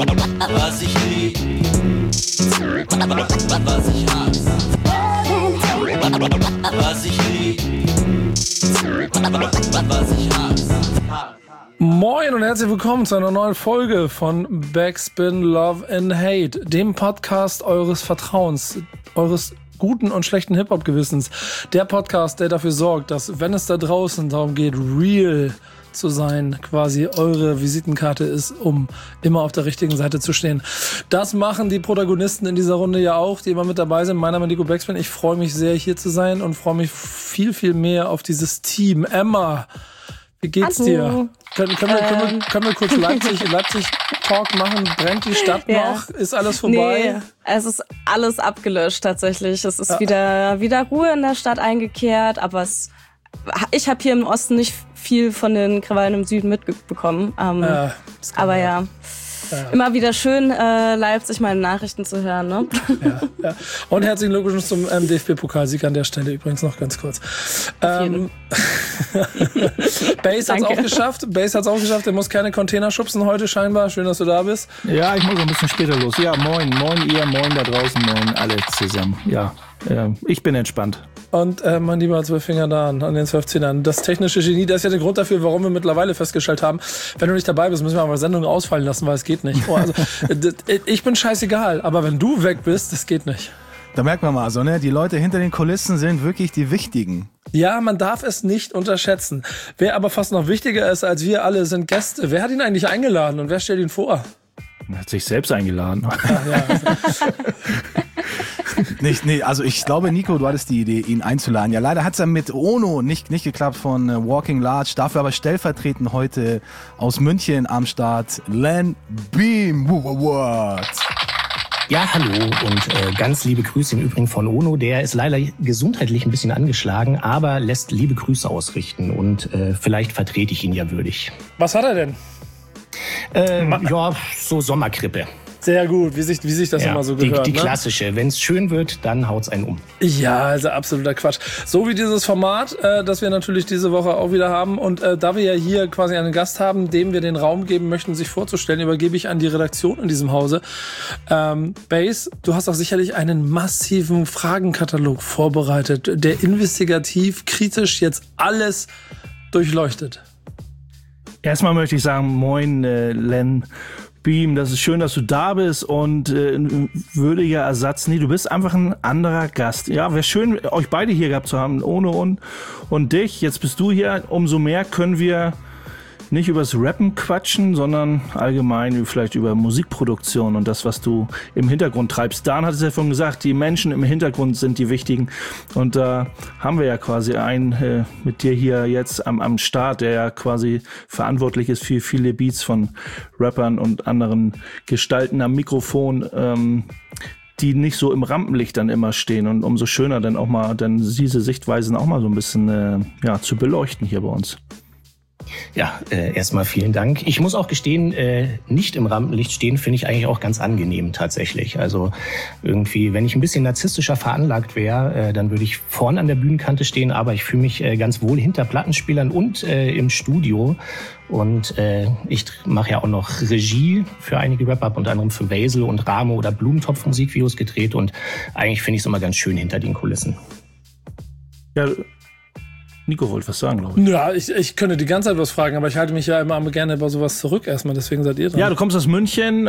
Was ich lieb, was ich hasse. Was ich lieb, was ich hasse. Moin und herzlich willkommen zu einer neuen Folge von Backspin Love and Hate, dem Podcast eures Vertrauens, eures guten und schlechten Hip-Hop-Gewissens. Der Podcast, der dafür sorgt, dass, wenn es da draußen darum geht, real zu sein, quasi eure Visitenkarte ist, um immer auf der richtigen Seite zu stehen. Das machen die Protagonisten in dieser Runde ja auch, die immer mit dabei sind. Mein Name ist Nico Backspin. Ich freue mich sehr, hier zu sein und freue mich viel, viel mehr auf dieses Team. Emma, wie geht's dir? Können wir kurz Leipzig-Talk machen? Brennt die Stadt noch? Ist alles vorbei? Nee, es ist alles abgelöscht tatsächlich. Es ist wieder Ruhe in der Stadt eingekehrt, aber ich habe hier im Osten nicht viel von den Krawallen im Süden mitbekommen. Aber ja. Immer wieder schön, Leipzig mal in Nachrichten zu hören. Ne? Ja. Und herzlichen Glückwunsch zum DFB-Pokalsieg an der Stelle übrigens noch ganz kurz. Bass hat's auch geschafft. Der muss keine Container schubsen heute scheinbar. Schön, dass du da bist. Ja, ich muss ein bisschen später los. Ja, moin ihr, moin da draußen, moin alle zusammen. Ja, ich bin entspannt. Und mein lieber 12 Finger da an den 12 Zähnern. Das technische Genie, das ist ja der Grund dafür, warum wir mittlerweile festgestellt haben, wenn du nicht dabei bist, müssen wir aber Sendungen ausfallen lassen, weil es geht nicht. Ich bin scheißegal, aber wenn du weg bist, das geht nicht. Da merkt man mal so, ne? Die Leute hinter den Kulissen sind wirklich die Wichtigen. Ja, man darf es nicht unterschätzen. Wer aber fast noch wichtiger ist als wir alle, sind Gäste. Wer hat ihn eigentlich eingeladen und wer stellt ihn vor? Er hat sich selbst eingeladen. Ja. Also ich glaube, Nico, du hattest die Idee, ihn einzuladen. Ja, leider hat es ja mit Ono nicht geklappt von Walking Large. Dafür aber stellvertretend heute aus München am Start Len Beam. What? Ja, hallo und ganz liebe Grüße im Übrigen von Ono. Der ist leider gesundheitlich ein bisschen angeschlagen, aber lässt liebe Grüße ausrichten und vielleicht vertrete ich ihn ja würdig. Was hat er denn? Ja, so Sommergrippe. Sehr gut, wie sich das immer so gehört. Die klassische. Wenn es schön wird, dann haut's einen um. Ja, also absoluter Quatsch. So wie dieses Format, das wir natürlich diese Woche auch wieder haben. Und da wir ja hier quasi einen Gast haben, dem wir den Raum geben möchten, sich vorzustellen, übergebe ich an die Redaktion in diesem Hause. Bass, du hast auch sicherlich einen massiven Fragenkatalog vorbereitet, der investigativ, kritisch jetzt alles durchleuchtet. Erstmal möchte ich sagen, moin Len Beam, das ist schön, dass du da bist und ein würdiger Ersatz. Nee, du bist einfach ein anderer Gast. Ja, wäre schön, euch beide hier gehabt zu haben, Ono und dich. Jetzt bist du hier. Umso mehr können wir nicht übers Rappen quatschen, sondern allgemein vielleicht über Musikproduktion und das, was du im Hintergrund treibst. Dan hat es ja vorhin gesagt, die Menschen im Hintergrund sind die wichtigen. Und da haben wir ja quasi einen mit dir hier jetzt am Start, der ja quasi verantwortlich ist für viele Beats von Rappern und anderen Gestalten am Mikrofon, die nicht so im Rampenlicht dann immer stehen. Und umso schöner dann auch mal dann diese Sichtweisen auch mal so ein bisschen zu beleuchten hier bei uns. Ja, erstmal vielen Dank. Ich muss auch gestehen, nicht im Rampenlicht stehen finde ich eigentlich auch ganz angenehm tatsächlich. Also irgendwie, wenn ich ein bisschen narzisstischer veranlagt wäre, dann würde ich vorn an der Bühnenkante stehen, aber ich fühle mich ganz wohl hinter Plattenspielern und im Studio. Und ich mache ja auch noch Regie für einige Rapper, unter anderem für Wesel und Ramo oder Blumentopf Musikvideos gedreht und eigentlich finde ich es immer ganz schön hinter den Kulissen. Ja, Nico wollte was sagen, glaube ich. Ja, ich könnte die ganze Zeit was fragen, aber ich halte mich ja immer gerne bei sowas zurück erstmal, deswegen seid ihr dran. Ja, du kommst aus München,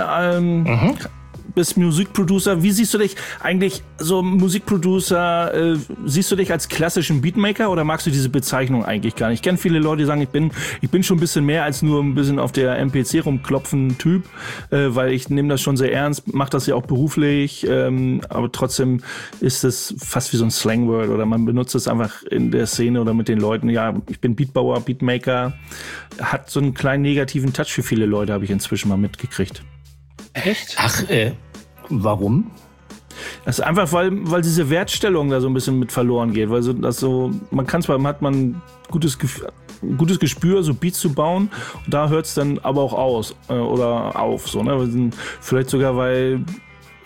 bist Musikproducer. Wie siehst du dich eigentlich, so Musikproducer, siehst du dich als klassischen Beatmaker oder magst du diese Bezeichnung eigentlich gar nicht? Ich kenne viele Leute, die sagen, ich bin schon ein bisschen mehr als nur ein bisschen auf der MPC rumklopfen Typ, weil ich nehme das schon sehr ernst, mache das ja auch beruflich, aber trotzdem ist es fast wie so ein Slangword oder man benutzt es einfach in der Szene oder mit den Leuten. Ja, ich bin Beatbauer, Beatmaker, hat so einen kleinen negativen Touch für viele Leute, habe ich inzwischen mal mitgekriegt. Echt? Ach, warum? Das ist einfach, weil diese Wertstellung da so ein bisschen mit verloren geht. Weil hat man gutes Gespür, so Beats zu bauen. Und da hört es dann aber auch aus oder auf. So, ne? Vielleicht sogar, weil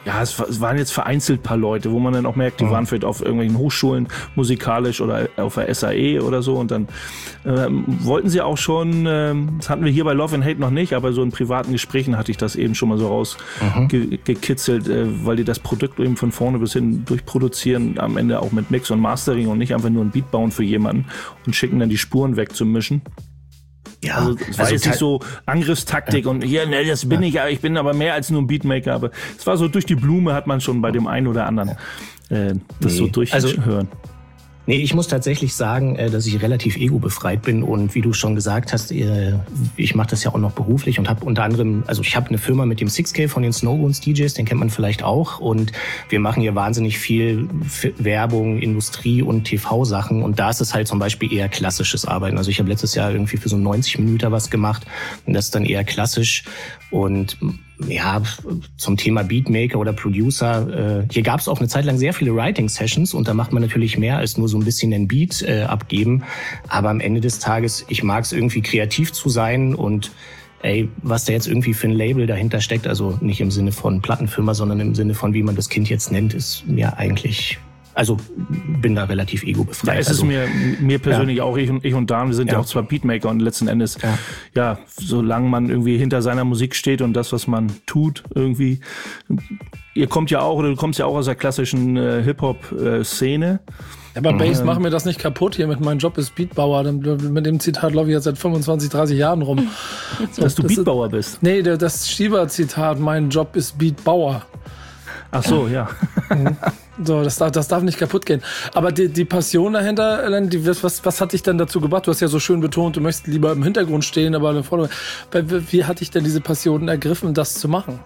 ja, es waren jetzt vereinzelt ein paar Leute, wo man dann auch merkt, die waren vielleicht auf irgendwelchen Hochschulen musikalisch oder auf der SAE oder so und dann wollten sie auch schon, das hatten wir hier bei Love and Hate noch nicht, aber so in privaten Gesprächen hatte ich das eben schon mal so rausgekitzelt, weil die das Produkt eben von vorne bis hin durchproduzieren, am Ende auch mit Mix und Mastering und nicht einfach nur ein Beat bauen für jemanden und schicken dann die Spuren wegzumischen. Ja, also es war jetzt nicht so Angriffstaktik und hier, ne, das bin ich bin aber mehr als nur ein Beatmaker, aber es war so durch die Blume hat man schon bei dem einen oder anderen das so durchhören. Nee, ich muss tatsächlich sagen, dass ich relativ ego-befreit bin und wie du schon gesagt hast, ich mache das ja auch noch beruflich und habe unter anderem, also ich habe eine Firma mit dem 6K von den Snowbones DJs, den kennt man vielleicht auch und wir machen hier wahnsinnig viel Werbung, Industrie und TV-Sachen und da ist es halt zum Beispiel eher klassisches Arbeiten. Also ich habe letztes Jahr irgendwie für so 90 Minuten was gemacht und das ist dann eher klassisch und ja, zum Thema Beatmaker oder Producer, hier gab es auch eine Zeit lang sehr viele Writing-Sessions und da macht man natürlich mehr als nur so ein bisschen den Beat abgeben. Aber am Ende des Tages, ich mag es irgendwie kreativ zu sein und was da jetzt irgendwie für ein Label dahinter steckt, also nicht im Sinne von Plattenfirma, sondern im Sinne von, wie man das Kind jetzt nennt, ist mir eigentlich... Also bin da relativ ego-befreit. Ja, es ist mir persönlich auch, ich und Dan, wir sind ja auch zwar Beatmaker und letzten Endes, ja, solange man irgendwie hinter seiner Musik steht und das, was man tut, irgendwie. Du kommst ja auch aus der klassischen Hip-Hop-Szene. Aber Bass, mach mir das nicht kaputt hier mit meinem Job ist Beatbauer. Mit dem Zitat laufe ich jetzt seit 25, 30 Jahren rum. Dass du Beatbauer bist? Nee, das Schieber-Zitat, mein Job ist Beatbauer. Ach so, ja. So, das darf nicht kaputt gehen. Aber die Passion dahinter, Len, was hat dich denn dazu gebracht? Du hast ja so schön betont, du möchtest lieber im Hintergrund stehen, aber im Vordergrund. Wie hat dich denn diese Passion ergriffen, das zu machen?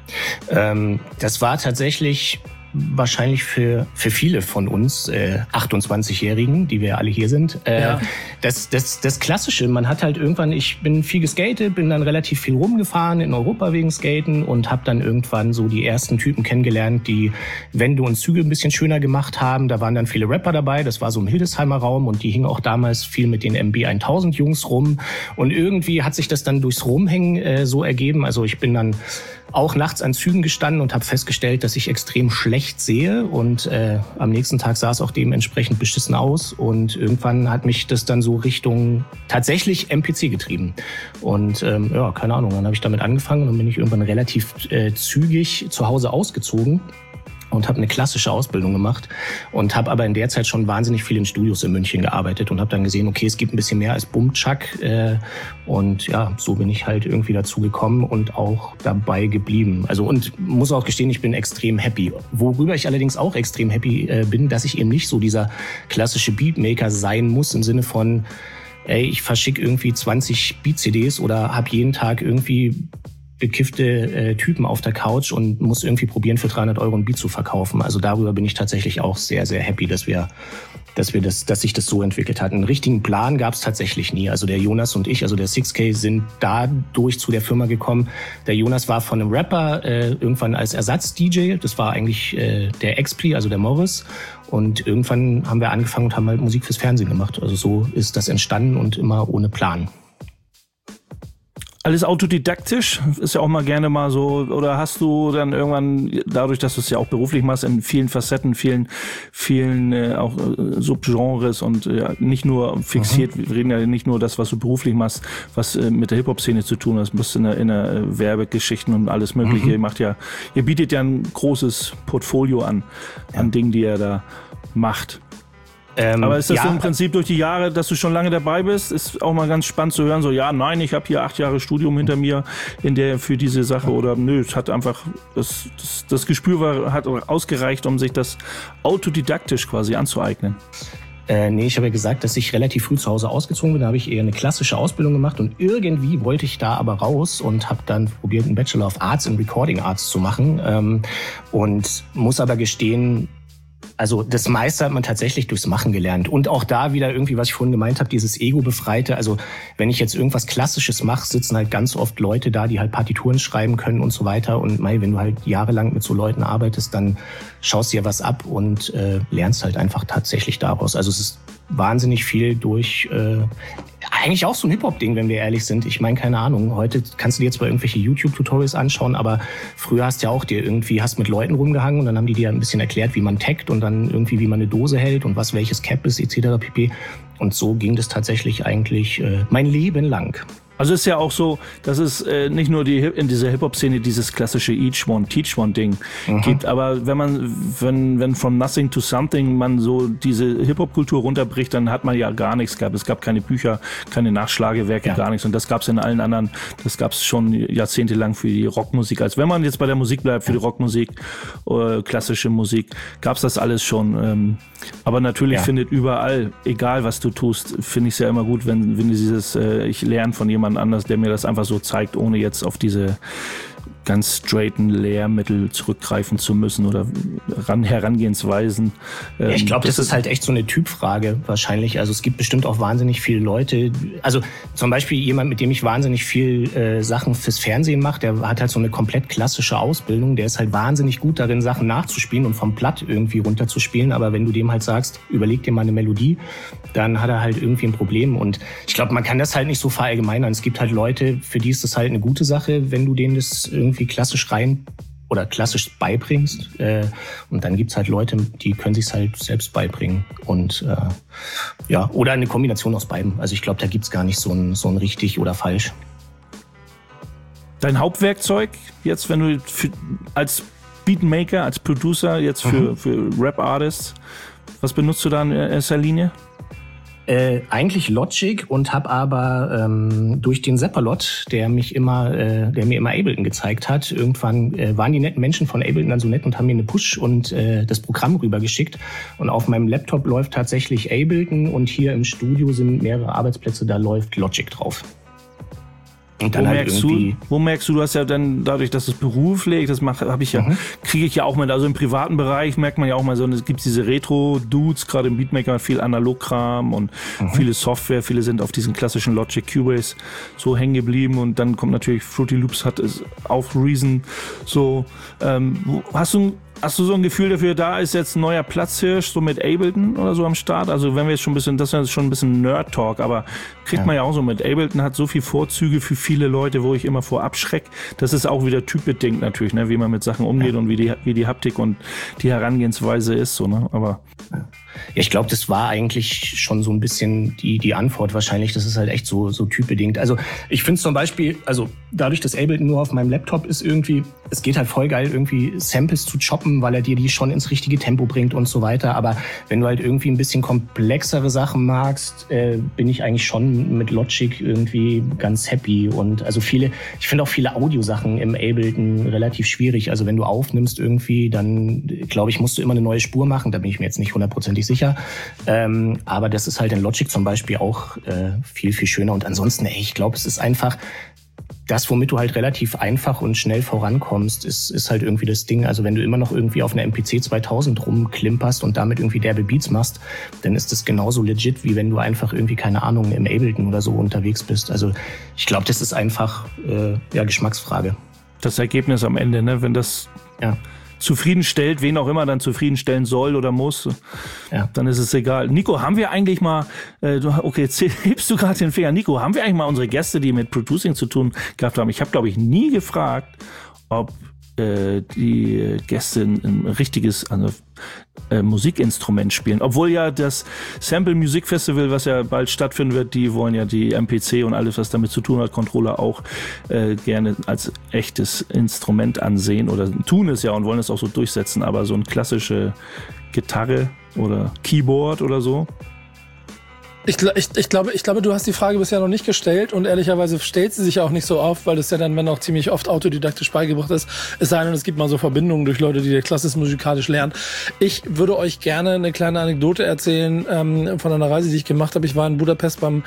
Das war tatsächlich wahrscheinlich für viele von uns 28-Jährigen, die wir alle hier sind, das Klassische. Man hat halt irgendwann, ich bin viel geskatet, bin dann relativ viel rumgefahren in Europa wegen Skaten und habe dann irgendwann so die ersten Typen kennengelernt, die Wände und Züge ein bisschen schöner gemacht haben. Da waren dann viele Rapper dabei, das war so im Hildesheimer Raum und die hingen auch damals viel mit den MB 1000 Jungs rum und irgendwie hat sich das dann durchs Rumhängen so ergeben. Also ich bin dann auch nachts an Zügen gestanden und habe festgestellt, dass ich extrem schlecht sehe und am nächsten Tag sah es auch dementsprechend beschissen aus und irgendwann hat mich das dann so Richtung tatsächlich MPC getrieben und keine Ahnung, dann habe ich damit angefangen und dann bin ich irgendwann relativ zügig zu Hause ausgezogen und habe eine klassische Ausbildung gemacht und habe aber in der Zeit schon wahnsinnig viel in Studios in München gearbeitet und habe dann gesehen, okay, es gibt ein bisschen mehr als Bumchak und ja, so bin ich halt irgendwie dazu gekommen und auch dabei geblieben. Also und muss auch gestehen, ich bin extrem happy. Worüber ich allerdings auch extrem happy bin, dass ich eben nicht so dieser klassische Beatmaker sein muss im Sinne von, ich verschicke irgendwie 20 Beat-CDs oder habe jeden Tag irgendwie bekiffte Typen auf der Couch und muss irgendwie probieren, für 300 € ein Beat zu verkaufen. Also darüber bin ich tatsächlich auch sehr, sehr happy, dass sich das so entwickelt hat. Einen richtigen Plan gab es tatsächlich nie. Also der Jonas und ich, also der 6K, sind dadurch zu der Firma gekommen. Der Jonas war von einem Rapper irgendwann als Ersatz-DJ. Das war eigentlich der Expli, also der Morris. Und irgendwann haben wir angefangen und haben halt Musik fürs Fernsehen gemacht. Also so ist das entstanden und immer ohne Plan. Alles autodidaktisch, ist ja auch mal gerne mal so, oder hast du dann irgendwann, dadurch, dass du es ja auch beruflich machst, in vielen Facetten, vielen auch Subgenres und nicht nur fixiert, wir reden ja nicht nur das, was du beruflich machst, was mit der Hip-Hop-Szene zu tun hat, du bist in der Werbegeschichten und alles mögliche, ihr bietet ja ein großes Portfolio an Dingen, die ihr da macht. Aber ist das so im Prinzip durch die Jahre, dass du schon lange dabei bist, ist auch mal ganz spannend zu hören, so ich habe hier 8 Jahre Studium hinter mir für diese Sache oder nö, es hat einfach, das Gespür hat ausgereicht, um sich das autodidaktisch quasi anzueignen. Nee, ich habe ja gesagt, dass ich relativ früh zu Hause ausgezogen bin. Da habe ich eher eine klassische Ausbildung gemacht und irgendwie wollte ich da aber raus und habe dann probiert, einen Bachelor of Arts in Recording Arts zu machen und muss aber gestehen, also das meiste hat man tatsächlich durchs Machen gelernt. Und auch da wieder irgendwie, was ich vorhin gemeint habe, dieses Ego-Befreite. Also wenn ich jetzt irgendwas Klassisches mache, sitzen halt ganz oft Leute da, die halt Partituren schreiben können und so weiter. Und wenn du halt jahrelang mit so Leuten arbeitest, dann schaust dir was ab und lernst halt einfach tatsächlich daraus. Also es ist wahnsinnig viel durch eigentlich auch so ein Hip-Hop-Ding, wenn wir ehrlich sind. Ich meine, keine Ahnung, heute kannst du dir zwar irgendwelche YouTube-Tutorials anschauen, aber früher hast du ja auch hast mit Leuten rumgehangen und dann haben die dir ein bisschen erklärt, wie man taggt und dann irgendwie, wie man eine Dose hält und was welches Cap ist, etc. pp. Und so ging das tatsächlich eigentlich mein Leben lang. Also ist ja auch so, dass es nicht nur in dieser Hip-Hop-Szene dieses klassische Each One, Teach One-Ding gibt, aber wenn from nothing to something man so diese Hip-Hop-Kultur runterbricht, dann hat man ja gar nichts gehabt. Es gab keine Bücher, keine Nachschlagewerke, gar nichts. Und das gab es in allen anderen, das gab es schon jahrzehntelang für die Rockmusik. Also wenn man jetzt bei der Musik bleibt, für die Rockmusik, klassische Musik, gab es das alles schon. Aber natürlich findet überall, egal was du tust, finde ich es ja immer gut, wenn dieses, ich lerne von jemandem anders, der mir das einfach so zeigt, ohne jetzt auf diese ganz straighten Lehrmittel zurückgreifen zu müssen oder Herangehensweisen. Ich glaube, das ist halt echt so eine Typfrage wahrscheinlich. Also es gibt bestimmt auch wahnsinnig viele Leute, also zum Beispiel jemand, mit dem ich wahnsinnig viel Sachen fürs Fernsehen mache, der hat halt so eine komplett klassische Ausbildung, der ist halt wahnsinnig gut darin, Sachen nachzuspielen und vom Blatt irgendwie runterzuspielen, aber wenn du dem halt sagst, überleg dir mal eine Melodie, dann hat er halt irgendwie ein Problem und ich glaube, man kann das halt nicht so verallgemeinern. Es gibt halt Leute, für die ist das halt eine gute Sache, wenn du denen das irgendwie klassisch rein oder klassisch beibringst. Und dann gibt's halt Leute, die können sich's halt selbst beibringen. Und oder eine Kombination aus beiden. Also ich glaube, da gibt's gar nicht so ein richtig oder falsch. Dein Hauptwerkzeug jetzt, wenn du als Beatmaker, als Producer jetzt für Rap-Artists, was benutzt du da in erster Linie? Eigentlich Logic und habe aber durch den Seppalot, der mir immer Ableton gezeigt hat, irgendwann waren die netten Menschen von Ableton dann so nett und haben mir eine Push und das Programm rübergeschickt. Und auf meinem Laptop läuft tatsächlich Ableton und hier im Studio sind mehrere Arbeitsplätze, da läuft Logic drauf. Und dann wo merkst du, du hast ja dann dadurch, dass es beruflich, kriege ich ja auch mit, also im privaten Bereich merkt man ja auch mal so, es gibt diese Retro-Dudes, gerade im Beatmaker, viel Analogkram und viele Software, viele sind auf diesen klassischen Logic Cubase so hängen geblieben und dann kommt natürlich Fruity Loops, hat es auf Reason so, Hast du so ein Gefühl dafür, da ist jetzt ein neuer Platzhirsch, so mit Ableton oder so am Start? Also wenn wir jetzt das ist schon ein bisschen Nerd-Talk, aber kriegt man ja auch so mit. Ableton hat so viele Vorzüge für viele Leute, wo ich immer vor abschreck. Das ist auch wieder typbedingt natürlich, ne, wie man mit Sachen umgeht und wie die Haptik und die Herangehensweise ist, so, ne, aber. Ja, ich glaube, das war eigentlich schon so ein bisschen die Antwort wahrscheinlich. Das ist halt echt so typbedingt. Also ich finde zum Beispiel, also dadurch, dass Ableton nur auf meinem Laptop ist irgendwie, es geht halt voll geil, irgendwie Samples zu choppen, weil er dir die schon ins richtige Tempo bringt und so weiter. Aber wenn du halt irgendwie ein bisschen komplexere Sachen magst, bin ich eigentlich schon mit Logic irgendwie ganz happy. Und also ich finde auch viele Audiosachen im Ableton relativ schwierig. Also wenn du aufnimmst irgendwie, dann glaube ich, musst du immer eine neue Spur machen. Da bin ich mir jetzt nicht 100% sicher. Aber das ist halt in Logic zum Beispiel auch viel, viel schöner. Und ansonsten, ich glaube, es ist einfach das, womit du halt relativ einfach und schnell vorankommst, ist halt irgendwie das Ding. Also wenn du immer noch irgendwie auf einer MPC 2000 rumklimperst und damit irgendwie derbe Beats machst, dann ist das genauso legit, wie wenn du einfach irgendwie, keine Ahnung, im Ableton oder so unterwegs bist. Also ich glaube, das ist einfach Geschmacksfrage. Das Ergebnis am Ende, ne? Wenn das zufriedenstellt, wen auch immer dann zufriedenstellen soll oder muss, dann ist es egal. Nico, haben wir eigentlich mal, jetzt hebst du gerade den Finger, Nico, haben wir eigentlich mal unsere Gäste, die mit Producing zu tun gehabt haben? Ich habe, glaube ich, nie gefragt, ob die Gäste ein richtiges Musikinstrument spielen. Obwohl ja das Sample Music Festival, was ja bald stattfinden wird, die wollen ja die MPC und alles, was damit zu tun hat, Controller auch gerne als echtes Instrument ansehen oder tun es ja und wollen es auch so durchsetzen, aber so eine klassische Gitarre oder Keyboard oder so. Ich glaube, du hast die Frage bisher noch nicht gestellt und ehrlicherweise stellt sie sich auch nicht so auf, weil das ja dann, wenn auch ziemlich oft autodidaktisch beigebracht ist, es sei denn, es gibt mal so Verbindungen durch Leute, die klassisch musikalisch lernen. Ich würde euch gerne eine kleine Anekdote erzählen von einer Reise, die ich gemacht habe. Ich war in Budapest beim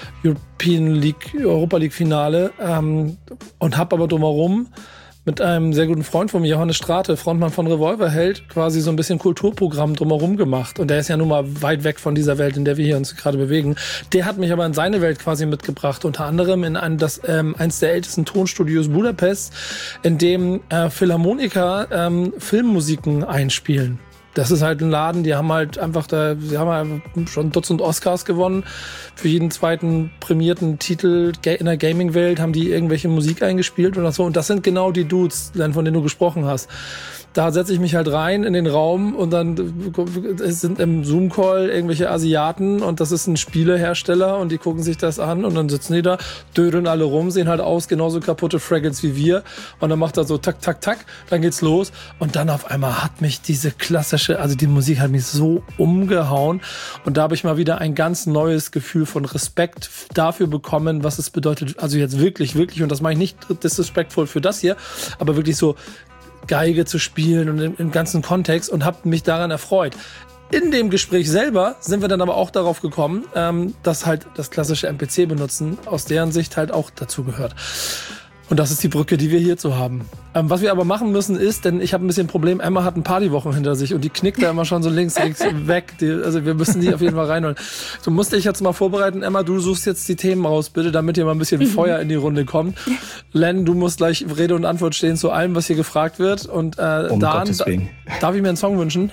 Europa League Finale und habe aber drumherum mit einem sehr guten Freund von mir, Johannes Strate, Frontmann von Revolverheld, quasi so ein bisschen Kulturprogramm drumherum gemacht. Und der ist ja nun mal weit weg von dieser Welt, in der wir hier uns gerade bewegen. Der hat mich aber in seine Welt quasi mitgebracht, unter anderem in eins der ältesten Tonstudios Budapest, in dem Philharmoniker Filmmusiken einspielen. das ist halt ein Laden, die haben halt einfach sie haben halt schon Dutzend Oscars gewonnen. Für jeden zweiten prämierten Titel in der Gaming-Welt haben die irgendwelche Musik eingespielt oder so. Und das sind genau die Dudes, von denen du gesprochen hast. Da setze ich mich halt rein in den Raum und dann sind im Zoom-Call irgendwelche Asiaten und das ist ein Spielehersteller und die gucken sich das an und dann sitzen die da, dödeln alle rum, sehen halt aus, genauso kaputte Fraggles wie wir und dann macht er so tak, tak, tak, dann geht's los und dann auf einmal hat mich diese klassische, also die Musik hat mich so umgehauen und da habe ich mal wieder ein ganz neues Gefühl von Respekt dafür bekommen, was es bedeutet, also jetzt wirklich, wirklich, und das mache ich nicht disrespectful für das hier, aber wirklich so Geige zu spielen und im ganzen Kontext und habe mich daran erfreut. In dem Gespräch selber sind wir dann aber auch darauf gekommen, dass halt das klassische MPC benutzen aus deren Sicht halt auch dazu gehört. Und das ist die Brücke, die wir hierzu haben. Was wir aber machen müssen ist, denn ich habe ein bisschen ein Problem, Emma hat ein Partywochen hinter sich und die knickt da immer schon so links weg. Also wir müssen die auf jeden Fall reinholen. So musste ich jetzt mal vorbereiten. Emma, du suchst jetzt die Themen raus, bitte, damit hier mal ein bisschen Feuer in die Runde kommt. Len, du musst gleich Rede und Antwort stehen zu allem, was hier gefragt wird. Und Dan, darf ich mir einen Song wünschen?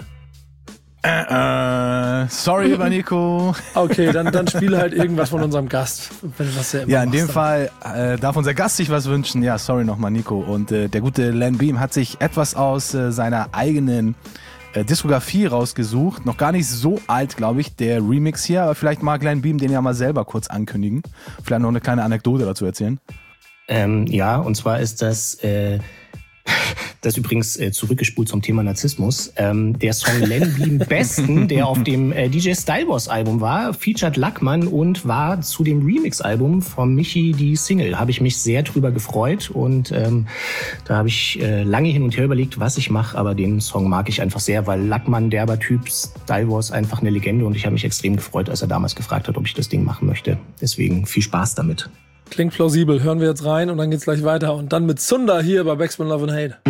Sorry, lieber Nico. Okay, dann spiele halt irgendwas von unserem Gast. Wenn du das ja, in dem Fall darf unser Gast sich was wünschen. Ja, sorry nochmal, Nico. Und der gute Len Beam hat sich etwas aus seiner eigenen Diskografie rausgesucht. Noch gar nicht so alt, glaube ich, der Remix hier. Aber vielleicht mag Len Beam den ja mal selber kurz ankündigen. Vielleicht noch eine kleine Anekdote dazu erzählen. Ja, und zwar ist das... Das übrigens zurückgespult zum Thema Narzissmus. Der Song Len Beam Besten, der auf dem DJ Styleboss Album war, featured Lackmann und war zu dem Remix-Album von Michi die Single. Habe ich mich sehr drüber gefreut und da habe ich lange hin und her überlegt, was ich mache, aber den Song mag ich einfach sehr, weil Lackmann, derber Typ, Styleboss einfach eine Legende und ich habe mich extrem gefreut, als er damals gefragt hat, ob ich das Ding machen möchte. Deswegen viel Spaß damit. Klingt plausibel. Hören wir jetzt rein und dann geht's gleich weiter. Und dann mit Sunda hier bei Backspin Love and Hate.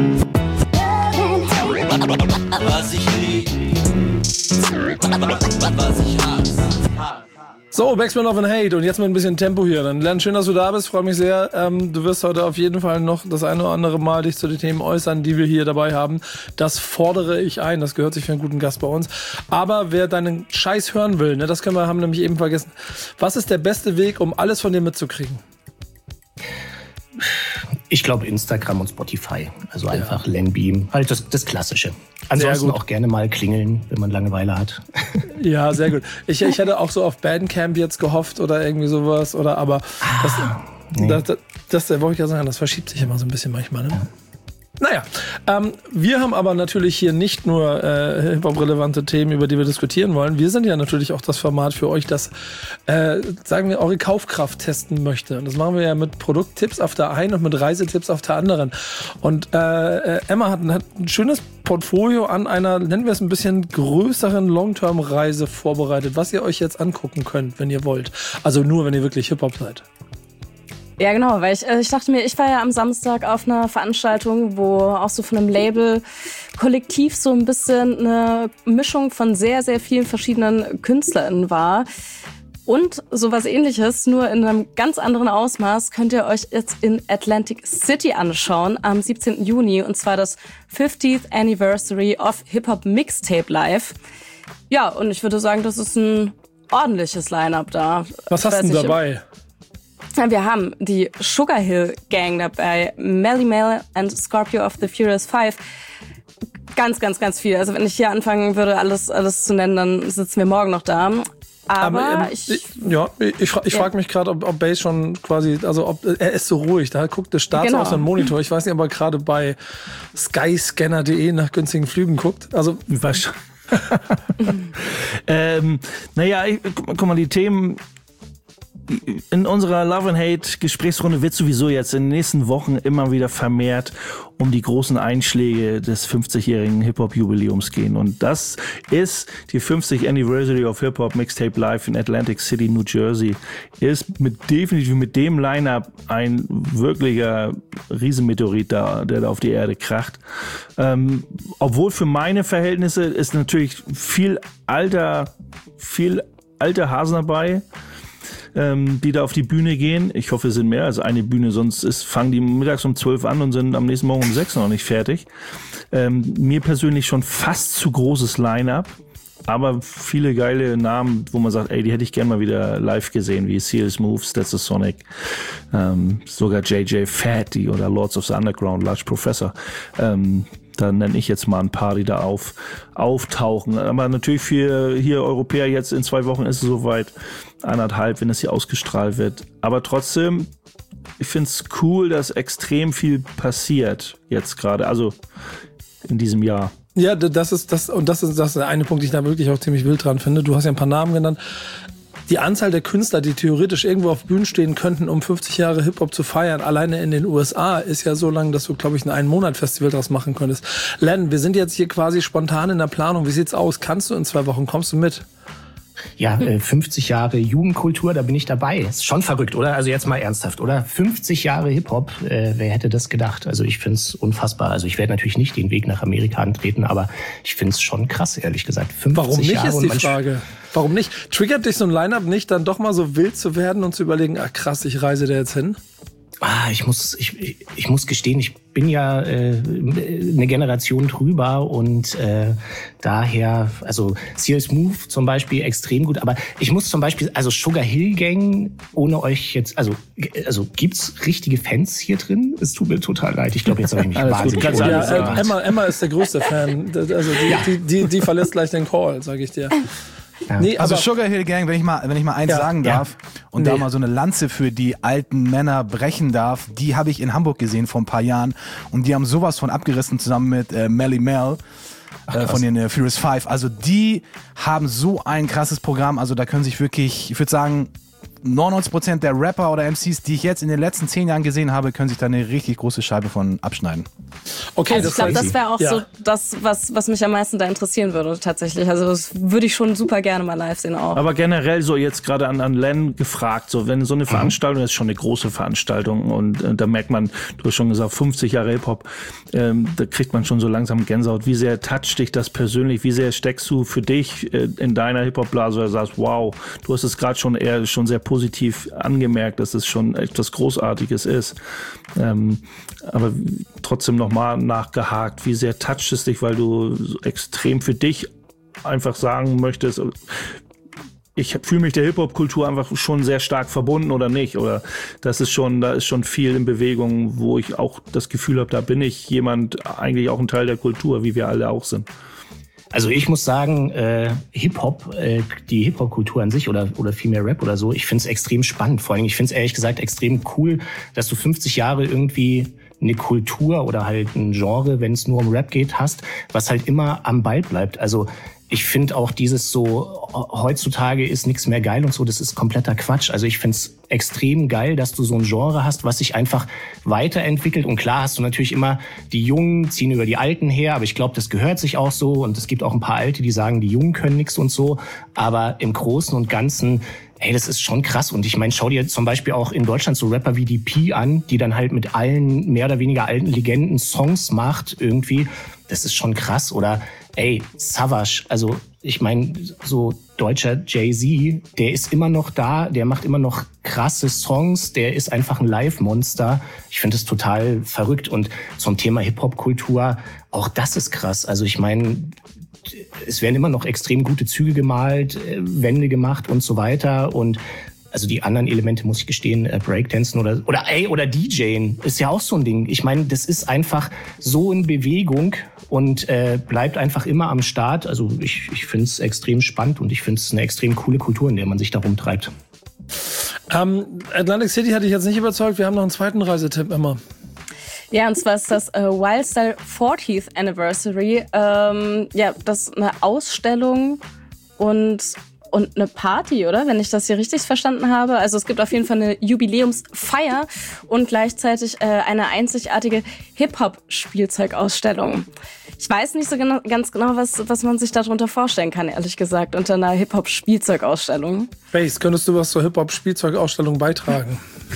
Was ich lieb, was ich hasse. So, Backspin Love and Hate und jetzt mit ein bisschen Tempo hier. Dann Len, schön, dass du da bist, freue mich sehr. Du wirst heute auf jeden Fall noch das eine oder andere Mal dich zu den Themen äußern, die wir hier dabei haben. Das fordere ich ein, das gehört sich für einen guten Gast bei uns. Aber wer deinen Scheiß hören will, ne, das haben nämlich eben vergessen. Was ist der beste Weg, um alles von dir mitzukriegen? Ich glaube Instagram und Spotify. Also einfach Len Beam. Halt das Klassische. Ansonsten auch gerne mal klingeln, wenn man Langeweile hat. Ja, sehr gut. Ich hätte auch so auf Bandcamp jetzt gehofft oder irgendwie sowas. Aber das wollte ich ja sagen, das verschiebt sich immer so ein bisschen manchmal. Ne? Naja, wir haben aber natürlich hier nicht nur Hip-Hop-relevante Themen, über die wir diskutieren wollen. Wir sind ja natürlich auch das Format für euch, das, sagen wir, eure Kaufkraft testen möchte. Und das machen wir ja mit Produkttipps auf der einen und mit Reisetipps auf der anderen. Und Emma hat ein schönes Portfolio an einer, nennen wir es ein bisschen größeren Long-Term-Reise vorbereitet, was ihr euch jetzt angucken könnt, wenn ihr wollt. Also nur, wenn ihr wirklich Hip-Hop seid. Ja, genau, weil ich dachte mir, ich war ja am Samstag auf einer Veranstaltung, wo auch so von einem Label kollektiv so ein bisschen eine Mischung von sehr, sehr vielen verschiedenen KünstlerInnen war. Und sowas Ähnliches, nur in einem ganz anderen Ausmaß, könnt ihr euch jetzt in Atlantic City anschauen am 17. Juni. Und zwar das 50th Anniversary of Hip-Hop Mixtape Live. Ja, und ich würde sagen, das ist ein ordentliches Line-Up da. Was hast du denn dabei? Wir haben die Sugar Hill Gang dabei, Melly Mel and Scorpio of the Furious Five. Ganz, ganz, ganz viel. Also wenn ich hier anfangen würde, alles zu nennen, dann sitzen wir morgen noch da. Aber ich frage mich gerade, ob Bass schon quasi, also ob er ist so ruhig, da guckt der Start auf seinen Monitor. Ich weiß nicht, ob er gerade bei skyscanner.de nach günstigen Flügen guckt. Also was? Guck mal, die Themen in unserer Love and Hate Gesprächsrunde wird sowieso jetzt in den nächsten Wochen immer wieder vermehrt um die großen Einschläge des 50-jährigen Hip-Hop-Jubiläums gehen. Und das ist die 50th Anniversary of Hip-Hop Mixtape Live in Atlantic City, New Jersey. Ist definitiv mit dem Line-Up ein wirklicher Riesenmeteorit der da auf die Erde kracht. Obwohl für meine Verhältnisse ist natürlich viel alter Hasen dabei. die da auf die Bühne gehen. Ich hoffe, es sind mehr als eine Bühne, sonst fangen die mittags um 12 an und sind am nächsten Morgen um 6 noch nicht fertig. Mir persönlich schon fast zu großes Line-Up. Aber viele geile Namen, wo man sagt, ey, die hätte ich gerne mal wieder live gesehen, wie Seal Smooth, Stetsasonic, sogar JJ Fatty oder Lords of the Underground, Large Professor. Da nenne ich jetzt mal ein paar, die da auftauchen. Aber natürlich für hier Europäer jetzt in 2 Wochen ist es soweit, 1,5, wenn es hier ausgestrahlt wird. Aber trotzdem, ich finde es cool, dass extrem viel passiert jetzt gerade, also in diesem Jahr. Ja, das ist der eine Punkt, den ich da wirklich auch ziemlich wild dran finde. Du hast ja ein paar Namen genannt. Die Anzahl der Künstler, die theoretisch irgendwo auf Bühnen stehen könnten, um 50 Jahre Hip-Hop zu feiern, alleine in den USA, ist ja so lang, dass du, glaube ich, ein 1-Monat-Festival draus machen könntest. Len, wir sind jetzt hier quasi spontan in der Planung. Wie sieht's aus? Kannst du in 2 Wochen? Kommst du mit? Ja, 50 Jahre Jugendkultur, da bin ich dabei. Ist schon verrückt, oder? Also jetzt mal ernsthaft, oder? 50 Jahre Hip-Hop, wer hätte das gedacht? Also ich find's unfassbar. Also ich werde natürlich nicht den Weg nach Amerika antreten, aber ich find's schon krass, ehrlich gesagt. 50 Warum nicht, Jahre ist die Frage. Warum nicht? Triggert dich so ein Line-Up nicht, dann doch mal so wild zu werden und zu überlegen, ach krass, ich reise da jetzt hin? Ich muss gestehen, ich bin ja eine Generation drüber und daher, also Seal Smooth zum Beispiel extrem gut, aber ich muss zum Beispiel, also Sugar Hill Gang, ohne euch jetzt, also gibt's richtige Fans hier drin? Es tut mir total leid, ich glaube, jetzt habe ich mich wahnsinnig ja, Emma ist der größte Fan, also die verlässt gleich den Call, sage ich dir. Ja. Nee, also Sugar Hill Gang, wenn ich mal eins sagen darf und da mal so eine Lanze für die alten Männer brechen darf, die habe ich in Hamburg gesehen vor ein paar Jahren und die haben sowas von abgerissen zusammen mit Melly Mel von den Furious 5. Also die haben so ein krasses Programm, also da können sich wirklich, ich würde sagen, 99% der Rapper oder MCs, die ich jetzt in den letzten 10 Jahren gesehen habe, können sich da eine richtig große Scheibe von abschneiden. Okay, also ich glaube, das wäre auch so das, was mich am meisten da interessieren würde tatsächlich. Also das würde ich schon super gerne mal live sehen auch. Aber generell so jetzt gerade an Len gefragt, so wenn so eine Veranstaltung, das ist schon eine große Veranstaltung und da merkt man, du hast schon gesagt, 50 Jahre Hip-Hop, da kriegt man schon so langsam Gänsehaut. Wie sehr toucht dich das persönlich? Wie sehr steckst du für dich in deiner Hip-Hop-Blase oder sagst, wow, du hast es gerade schon sehr positiv angemerkt, dass es schon etwas Großartiges ist. Aber trotzdem nochmal nachgehakt, wie sehr toucht es dich, weil du so extrem für dich einfach sagen möchtest, ich fühle mich der Hip-Hop-Kultur einfach schon sehr stark verbunden oder nicht? Oder da ist schon viel in Bewegung, wo ich auch das Gefühl habe, da bin ich jemand, eigentlich auch ein Teil der Kultur, wie wir alle auch sind. Also ich muss sagen, Hip-Hop, die Hip-Hop-Kultur an sich oder vielmehr Rap oder so, ich finde es extrem spannend. Vor allem, ich finde es ehrlich gesagt extrem cool, dass du 50 Jahre irgendwie eine Kultur oder halt ein Genre, wenn es nur um Rap geht, hast, was halt immer am Ball bleibt. Also ich finde auch dieses so, heutzutage ist nichts mehr geil und so, das ist kompletter Quatsch. Also ich finde es extrem geil, dass du so ein Genre hast, was sich einfach weiterentwickelt. Und klar hast du natürlich immer, die Jungen ziehen über die Alten her, aber ich glaube, das gehört sich auch so. Und es gibt auch ein paar Alte, die sagen, die Jungen können nichts und so. Aber im Großen und Ganzen, ey, das ist schon krass. Und ich meine, schau dir zum Beispiel auch in Deutschland so Rapper wie die P an, die dann halt mit allen mehr oder weniger alten Legenden Songs macht irgendwie. Das ist schon krass. Oder ey, Savage, also ich meine, so deutscher Jay-Z, der ist immer noch da, der macht immer noch krasse Songs, der ist einfach ein Live-Monster. Ich finde es total verrückt. Und zum Thema Hip-Hop-Kultur, auch das ist krass. Also ich meine, es werden immer noch extrem gute Züge gemalt, Wände gemacht und so weiter. Und also die anderen Elemente, muss ich gestehen, Breakdancen oder DJen ist ja auch so ein Ding. Ich meine, das ist einfach so in Bewegung und bleibt einfach immer am Start. Also ich finde es extrem spannend und ich finde es eine extrem coole Kultur, in der man sich da rumtreibt. Atlantic City hatte ich jetzt nicht überzeugt. Wir haben noch einen zweiten Reisetipp immer. Ja, und zwar ist das Wildstyle 40th Anniversary. Das ist eine Ausstellung und eine Party, oder? Wenn ich das hier richtig verstanden habe. Also es gibt auf jeden Fall eine Jubiläumsfeier und gleichzeitig eine einzigartige Hip-Hop-Spielzeugausstellung. Ich weiß nicht so ganz genau, was man sich darunter vorstellen kann, ehrlich gesagt, unter einer Hip-Hop-Spielzeugausstellung. Bass, könntest du was zur Hip-Hop-Spielzeugausstellung beitragen?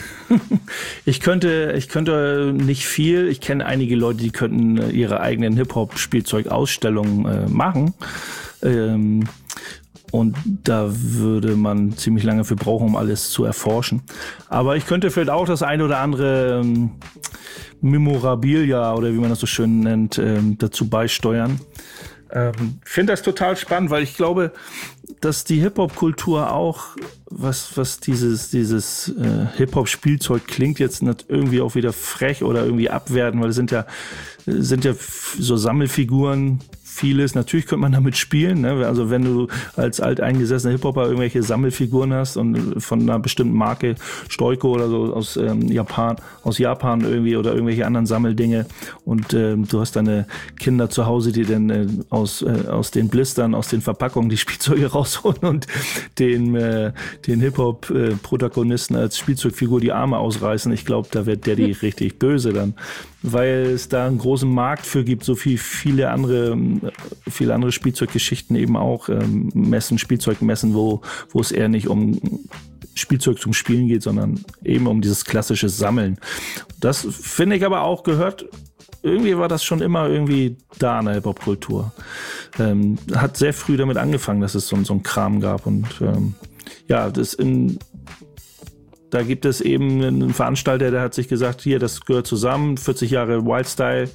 Ich könnte nicht viel. Ich kenne einige Leute, die könnten ihre eigenen Hip-Hop-Spielzeugausstellungen machen. Und da würde man ziemlich lange für brauchen, um alles zu erforschen. Aber ich könnte vielleicht auch das eine oder andere Memorabilia oder wie man das so schön nennt, dazu beisteuern. Ich finde das total spannend, weil ich glaube, dass die Hip-Hop-Kultur auch, was dieses Hip-Hop-Spielzeug klingt jetzt nicht irgendwie auch wieder frech oder irgendwie abwerten, weil es sind ja so Sammelfiguren, vieles. Natürlich könnte man damit spielen, ne? Also wenn du als alteingesessener Hip-Hopper irgendwelche Sammelfiguren hast und von einer bestimmten Marke, Stoiko oder so aus Japan irgendwie oder irgendwelche anderen Sammeldinge und du hast deine Kinder zu Hause, die dann aus den Blistern, aus den Verpackungen die Spielzeuge rausholen und den Hip-Hop-Protagonisten als Spielzeugfigur die Arme ausreißen. Ich glaube, da wird Daddy richtig böse dann, weil es da einen großen Markt für gibt, so viele andere Spielzeuggeschichten eben auch, Spielzeugmessen, wo es eher nicht um Spielzeug zum Spielen geht, sondern eben um dieses klassische Sammeln. Das finde ich aber auch gehört, irgendwie war das schon immer irgendwie da in der Hip-Hop-Kultur. Hat sehr früh damit angefangen, dass es so einen Kram gab und da gibt es eben einen Veranstalter, der hat sich gesagt, hier, das gehört zusammen, 40 Jahre Wildstyle.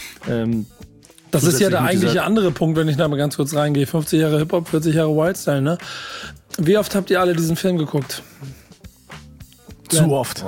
Das ist ja der eigentliche andere Punkt, wenn ich da mal ganz kurz reingehe. 50 Jahre Hip-Hop, 40 Jahre Wildstyle, ne? Wie oft habt ihr alle diesen Film geguckt? Zu oft.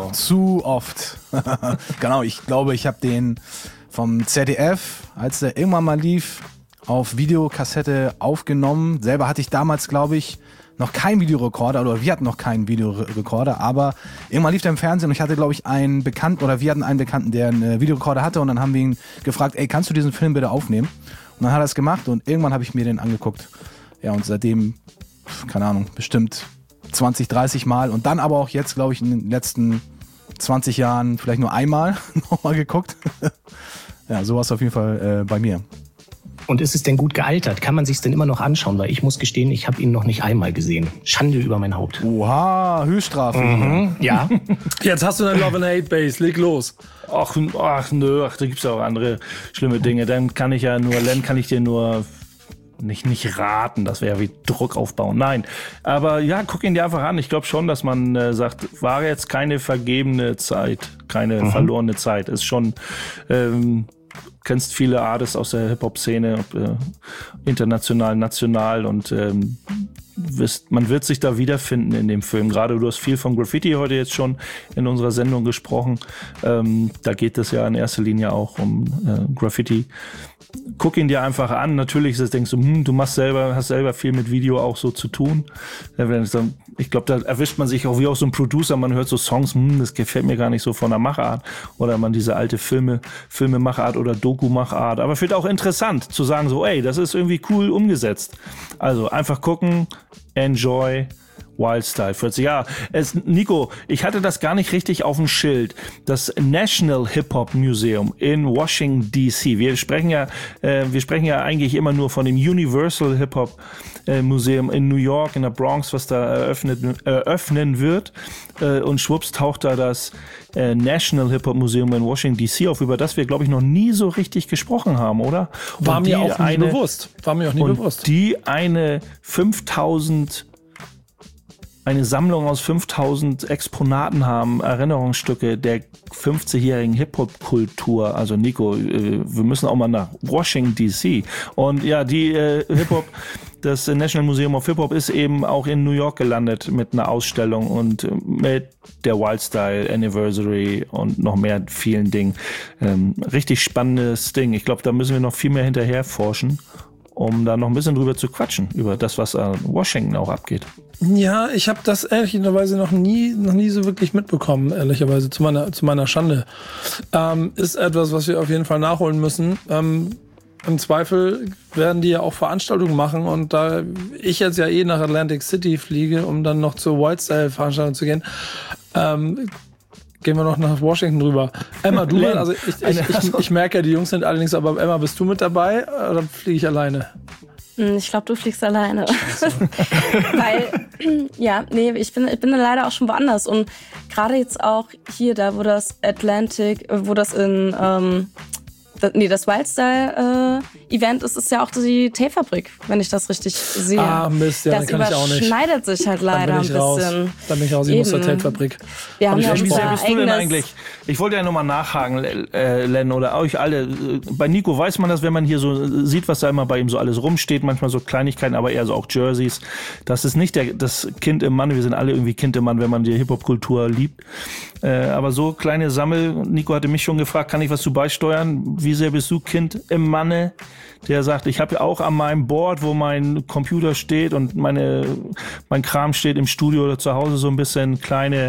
Genau, ich glaube, ich habe den vom ZDF, als der irgendwann mal lief, auf Videokassette aufgenommen. Selber hatte ich damals, glaube ich, noch keinen Videorekorder, oder wir hatten noch keinen Videorekorder, aber irgendwann lief der im Fernsehen und ich hatte, glaube ich, wir hatten einen Bekannten, der einen Videorekorder hatte und dann haben wir ihn gefragt, ey, kannst du diesen Film bitte aufnehmen? Und dann hat er es gemacht und irgendwann habe ich mir den angeguckt. Ja, und seitdem, keine Ahnung, bestimmt 20, 30 Mal und dann aber auch jetzt, glaube ich, in den letzten 20 Jahren vielleicht nur einmal nochmal geguckt. Ja, so war es auf jeden Fall bei mir. Und ist es denn gut gealtert? Kann man sich's denn immer noch anschauen? Weil ich muss gestehen, ich habe ihn noch nicht einmal gesehen. Schande über mein Haupt. Oha, Höchststrafe. Ja. Jetzt hast du eine Love and Hate Base, leg los. Ach, da gibt's auch andere schlimme Dinge. Dann kann ich dir nur nicht raten, das wäre wie Druck aufbauen. Nein, aber ja, guck ihn dir einfach an. Ich glaube schon, dass man sagt, war jetzt keine vergebene Zeit, keine verlorene Zeit. Ist schon, kennst viele Artists aus der Hip-Hop-Szene, international, national und man wird sich da wiederfinden in dem Film. Gerade du hast viel von Graffiti heute jetzt schon in unserer Sendung gesprochen. Da geht es ja in erster Linie auch um Graffiti. Guck ihn dir einfach an. Natürlich denkst du, du hast selber viel mit Video auch so zu tun. Ich glaube, da erwischt man sich auch wie auch so ein Producer. Man hört so Songs, das gefällt mir gar nicht so von der Machart. Oder man diese alte Filmemachart oder Doku-Machart. Aber finde auch interessant zu sagen so, ey, das ist irgendwie cool umgesetzt. Also einfach gucken, enjoy. Wildstyle, 40 Jahre. Nico, ich hatte das gar nicht richtig auf dem Schild. Das National Hip-Hop Museum in Washington, D.C. Wir sprechen ja eigentlich immer nur von dem Universal Hip-Hop Museum in New York, in der Bronx, was da eröffnen wird. Und schwupps taucht da das National Hip-Hop Museum in Washington, D.C. auf, über das wir, glaube ich, noch nie so richtig gesprochen haben, oder? War mir auch nie bewusst. Die eine Sammlung aus 5000 Exponaten haben, Erinnerungsstücke der 50-jährigen Hip-Hop-Kultur. Also Nico, wir müssen auch mal nach Washington, D.C. Und ja, das National Museum of Hip-Hop ist eben auch in New York gelandet mit einer Ausstellung und mit der Wildstyle Anniversary und noch mehr vielen Dingen. Richtig spannendes Ding. Ich glaube, da müssen wir noch viel mehr hinterher forschen, um da noch ein bisschen drüber zu quatschen, über das, was an Washington auch abgeht. Ja, ich habe das ehrlicherweise noch nie so wirklich mitbekommen, ehrlicherweise, zu meiner Schande. Ist etwas, was wir auf jeden Fall nachholen müssen. Im Zweifel werden die ja auch Veranstaltungen machen und da ich jetzt ja nach Atlantic City fliege, um dann noch zur Wildstyle-Veranstaltung zu gehen, gehen wir noch nach Washington rüber. Emma, du, also ich merke ja, die Jungs sind allerdings, aber Emma, bist du mit dabei oder fliege ich alleine? Ich glaube, du fliegst alleine. Weil, ich bin leider auch schon woanders. Und gerade jetzt auch hier, da wo das in das Wildstyle-Event ist ja auch die Teefabrik, wenn ich das richtig sehe. Ah, Mist, ja, das dann kann ich auch nicht. Das überschneidet sich halt leider ein bisschen. Dann bin ich raus, ich muss zur Teefabrik. Wir haben ja Wie unser bist du denn eigenes... eigentlich? Ich wollte ja nochmal nachhaken, Len, oder euch alle. Bei Nico weiß man das, wenn man hier so sieht, was da immer bei ihm so alles rumsteht, manchmal so Kleinigkeiten, aber eher so auch Jerseys. Das ist nicht das Kind im Mann, wir sind alle irgendwie Kind im Mann, wenn man die Hip-Hop-Kultur liebt. Aber so kleine Nico hatte mich schon gefragt, kann ich was zu beisteuern? Wie sehr bist du Kind im Manne? Der sagt, ich habe ja auch an meinem Board, wo mein Computer steht und mein Kram steht im Studio oder zu Hause, so ein bisschen kleine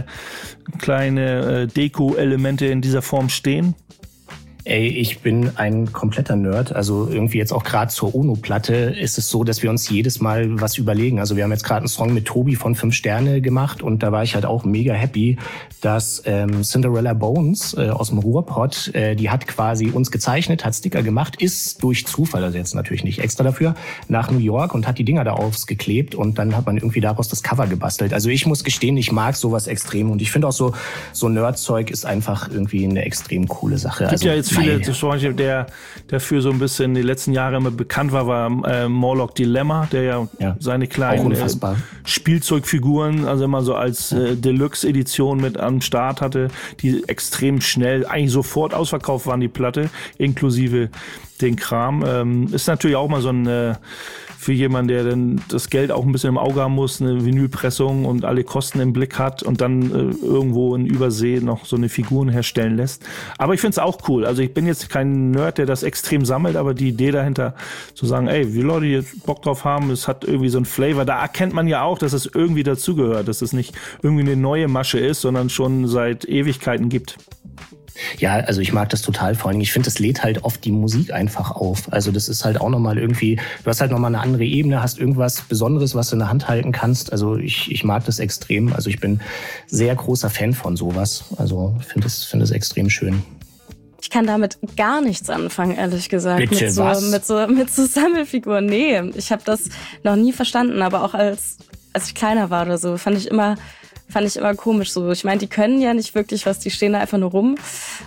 Deko-Elemente in dieser Form stehen. Ey, ich bin ein kompletter Nerd. Also irgendwie jetzt auch gerade zur UNO-Platte ist es so, dass wir uns jedes Mal was überlegen. Also wir haben jetzt gerade einen Song mit Tobi von 5 Sterne gemacht und da war ich halt auch mega happy, dass Cinderella Bones aus dem Ruhrpott, die hat quasi uns gezeichnet, hat Sticker gemacht, ist durch Zufall, also jetzt natürlich nicht extra dafür, nach New York und hat die Dinger da aufgeklebt und dann hat man irgendwie daraus das Cover gebastelt. Also ich muss gestehen, ich mag sowas extrem und ich finde auch so Nerdzeug ist einfach irgendwie eine extrem coole Sache. Also, ja jetzt viele, zum Beispiel der für so ein bisschen die letzten Jahre immer bekannt war Morlock Dilemma, der ja seine kleinen Spielzeugfiguren, also immer so als Deluxe-Edition mit am Start hatte, die extrem schnell, eigentlich sofort ausverkauft waren, die Platte, inklusive den Kram. Ist natürlich auch mal so ein für jemanden, der dann das Geld auch ein bisschen im Auge haben muss, eine Vinylpressung und alle Kosten im Blick hat und dann irgendwo in Übersee noch so eine Figuren herstellen lässt. Aber ich finde es auch cool. Also ich bin jetzt kein Nerd, der das extrem sammelt, aber die Idee dahinter zu sagen, ey, wie Leute jetzt Bock drauf haben, es hat irgendwie so ein Flavor, da erkennt man ja auch, dass es irgendwie dazugehört, dass es nicht irgendwie eine neue Masche ist, sondern schon seit Ewigkeiten gibt. Ja, also ich mag das total, vor allem ich finde, das lädt halt oft die Musik einfach auf. Also das ist halt auch nochmal irgendwie, du hast halt nochmal eine andere Ebene, hast irgendwas Besonderes, was du in der Hand halten kannst. Also ich mag das extrem. Also ich bin sehr großer Fan von sowas. Also finde es extrem schön. Ich kann damit gar nichts anfangen, ehrlich gesagt. Bitte, mit so Sammelfiguren. Nee, ich habe das noch nie verstanden. Aber auch als ich kleiner war oder so, fand ich immer komisch so. Ich meine, die können ja nicht wirklich was, die stehen da einfach nur rum.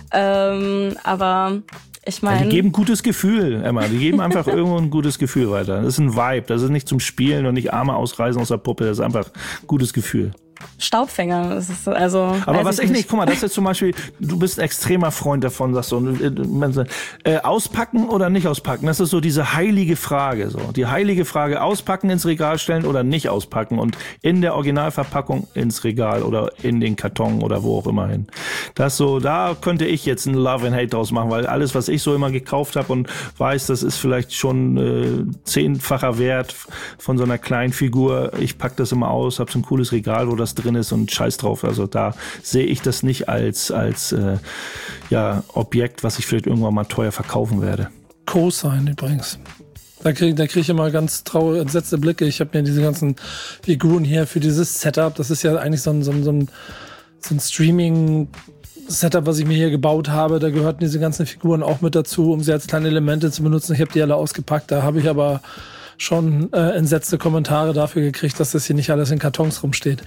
Aber ich meine... Ja, die geben ein gutes Gefühl, Emma. Die geben einfach irgendwo ein gutes Gefühl weiter. Das ist ein Vibe. Das ist nicht zum Spielen und nicht Arme ausreißen aus der Puppe. Das ist einfach ein gutes Gefühl. Staubfänger. Das ist also, aber was ich nicht, guck mal, das ist zum Beispiel, du bist ein extremer Freund davon, sagst du, auspacken oder nicht auspacken, das ist so diese heilige Frage, so. Die heilige Frage, auspacken, ins Regal stellen oder nicht auspacken und in der Originalverpackung ins Regal oder in den Karton oder wo auch immer hin. Das so, da könnte ich jetzt ein Love and Hate draus machen, weil alles, was ich so immer gekauft habe und weiß, das ist vielleicht schon 10-facher Wert von so einer kleinen Figur, ich pack das immer aus, hab so ein cooles Regal, wo das drin ist und scheiß drauf. Also da sehe ich das nicht als Objekt, was ich vielleicht irgendwann mal teuer verkaufen werde. Co-Sign übrigens. Da krieg ich immer ganz traurige, entsetzte Blicke. Ich habe mir diese ganzen Figuren hier für dieses Setup, das ist ja eigentlich so ein Streaming-Setup, was ich mir hier gebaut habe. Da gehörten diese ganzen Figuren auch mit dazu, um sie als kleine Elemente zu benutzen. Ich habe die alle ausgepackt. Da habe ich aber schon entsetzte Kommentare dafür gekriegt, dass das hier nicht alles in Kartons rumsteht.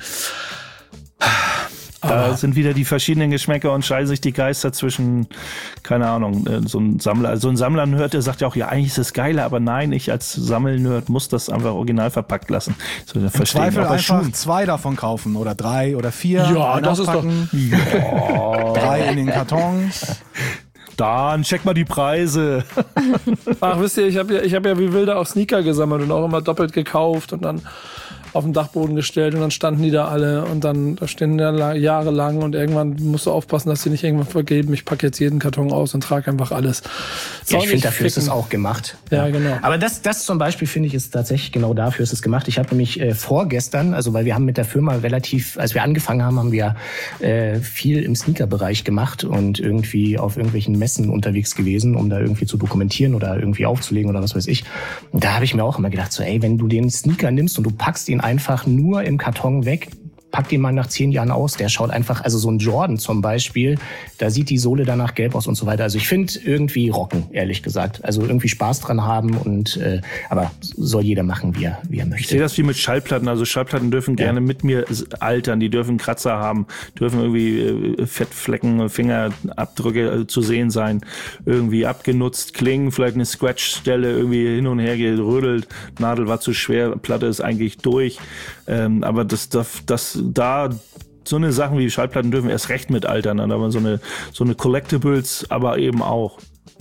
Da sind wieder die verschiedenen Geschmäcker und scheiden sich die Geister zwischen, keine Ahnung, so ein Sammler-Nerd, der sagt ja auch, ja, eigentlich ist das geiler, aber nein, ich als Sammel-Nerd muss das einfach original verpackt lassen. So, im Zweifel einfach 2 davon kaufen oder 3 oder 4. Ja, das ist doch... Ja. 3 in den Karton. Dann check mal die Preise. Ach, wisst ihr, ich hab ja wie wilde auch Sneaker gesammelt und auch immer doppelt gekauft und dann auf den Dachboden gestellt und dann standen die da alle und dann da stehen die jahrelang und irgendwann musst du aufpassen, dass sie nicht irgendwann vergeben. Ich packe jetzt jeden Karton aus und trage einfach alles. Ja, ich finde, dafür ist es auch gemacht. Ja, genau. Aber das zum Beispiel finde ich ist tatsächlich genau dafür ist es gemacht. Ich habe nämlich vorgestern, also weil wir haben mit der Firma als wir angefangen haben, haben wir viel im Sneaker-Bereich gemacht und irgendwie auf irgendwelchen Messen unterwegs gewesen, um da irgendwie zu dokumentieren oder irgendwie aufzulegen oder was weiß ich. Und da habe ich mir auch immer gedacht, so ey, wenn du den Sneaker nimmst und du packst ihn einfach nur im Karton weg, pack den mal nach 10 Jahren aus, der schaut einfach, also so ein Jordan zum Beispiel, da sieht die Sohle danach gelb aus und so weiter. Also ich finde irgendwie rocken, ehrlich gesagt. Also irgendwie Spaß dran haben und aber soll jeder machen, wie er möchte. Ich sehe das wie mit Schallplatten. Also Schallplatten dürfen gerne mit mir altern, die dürfen Kratzer haben, dürfen irgendwie Fettflecken, Fingerabdrücke zu sehen sein, irgendwie abgenutzt klingen, vielleicht eine Scratch-Stelle irgendwie hin und her gerödelt, Nadel war zu schwer, Platte ist eigentlich durch. Aber da so eine Sachen wie Schallplatten dürfen erst recht mit altern, aber so eine Collectibles aber eben auch.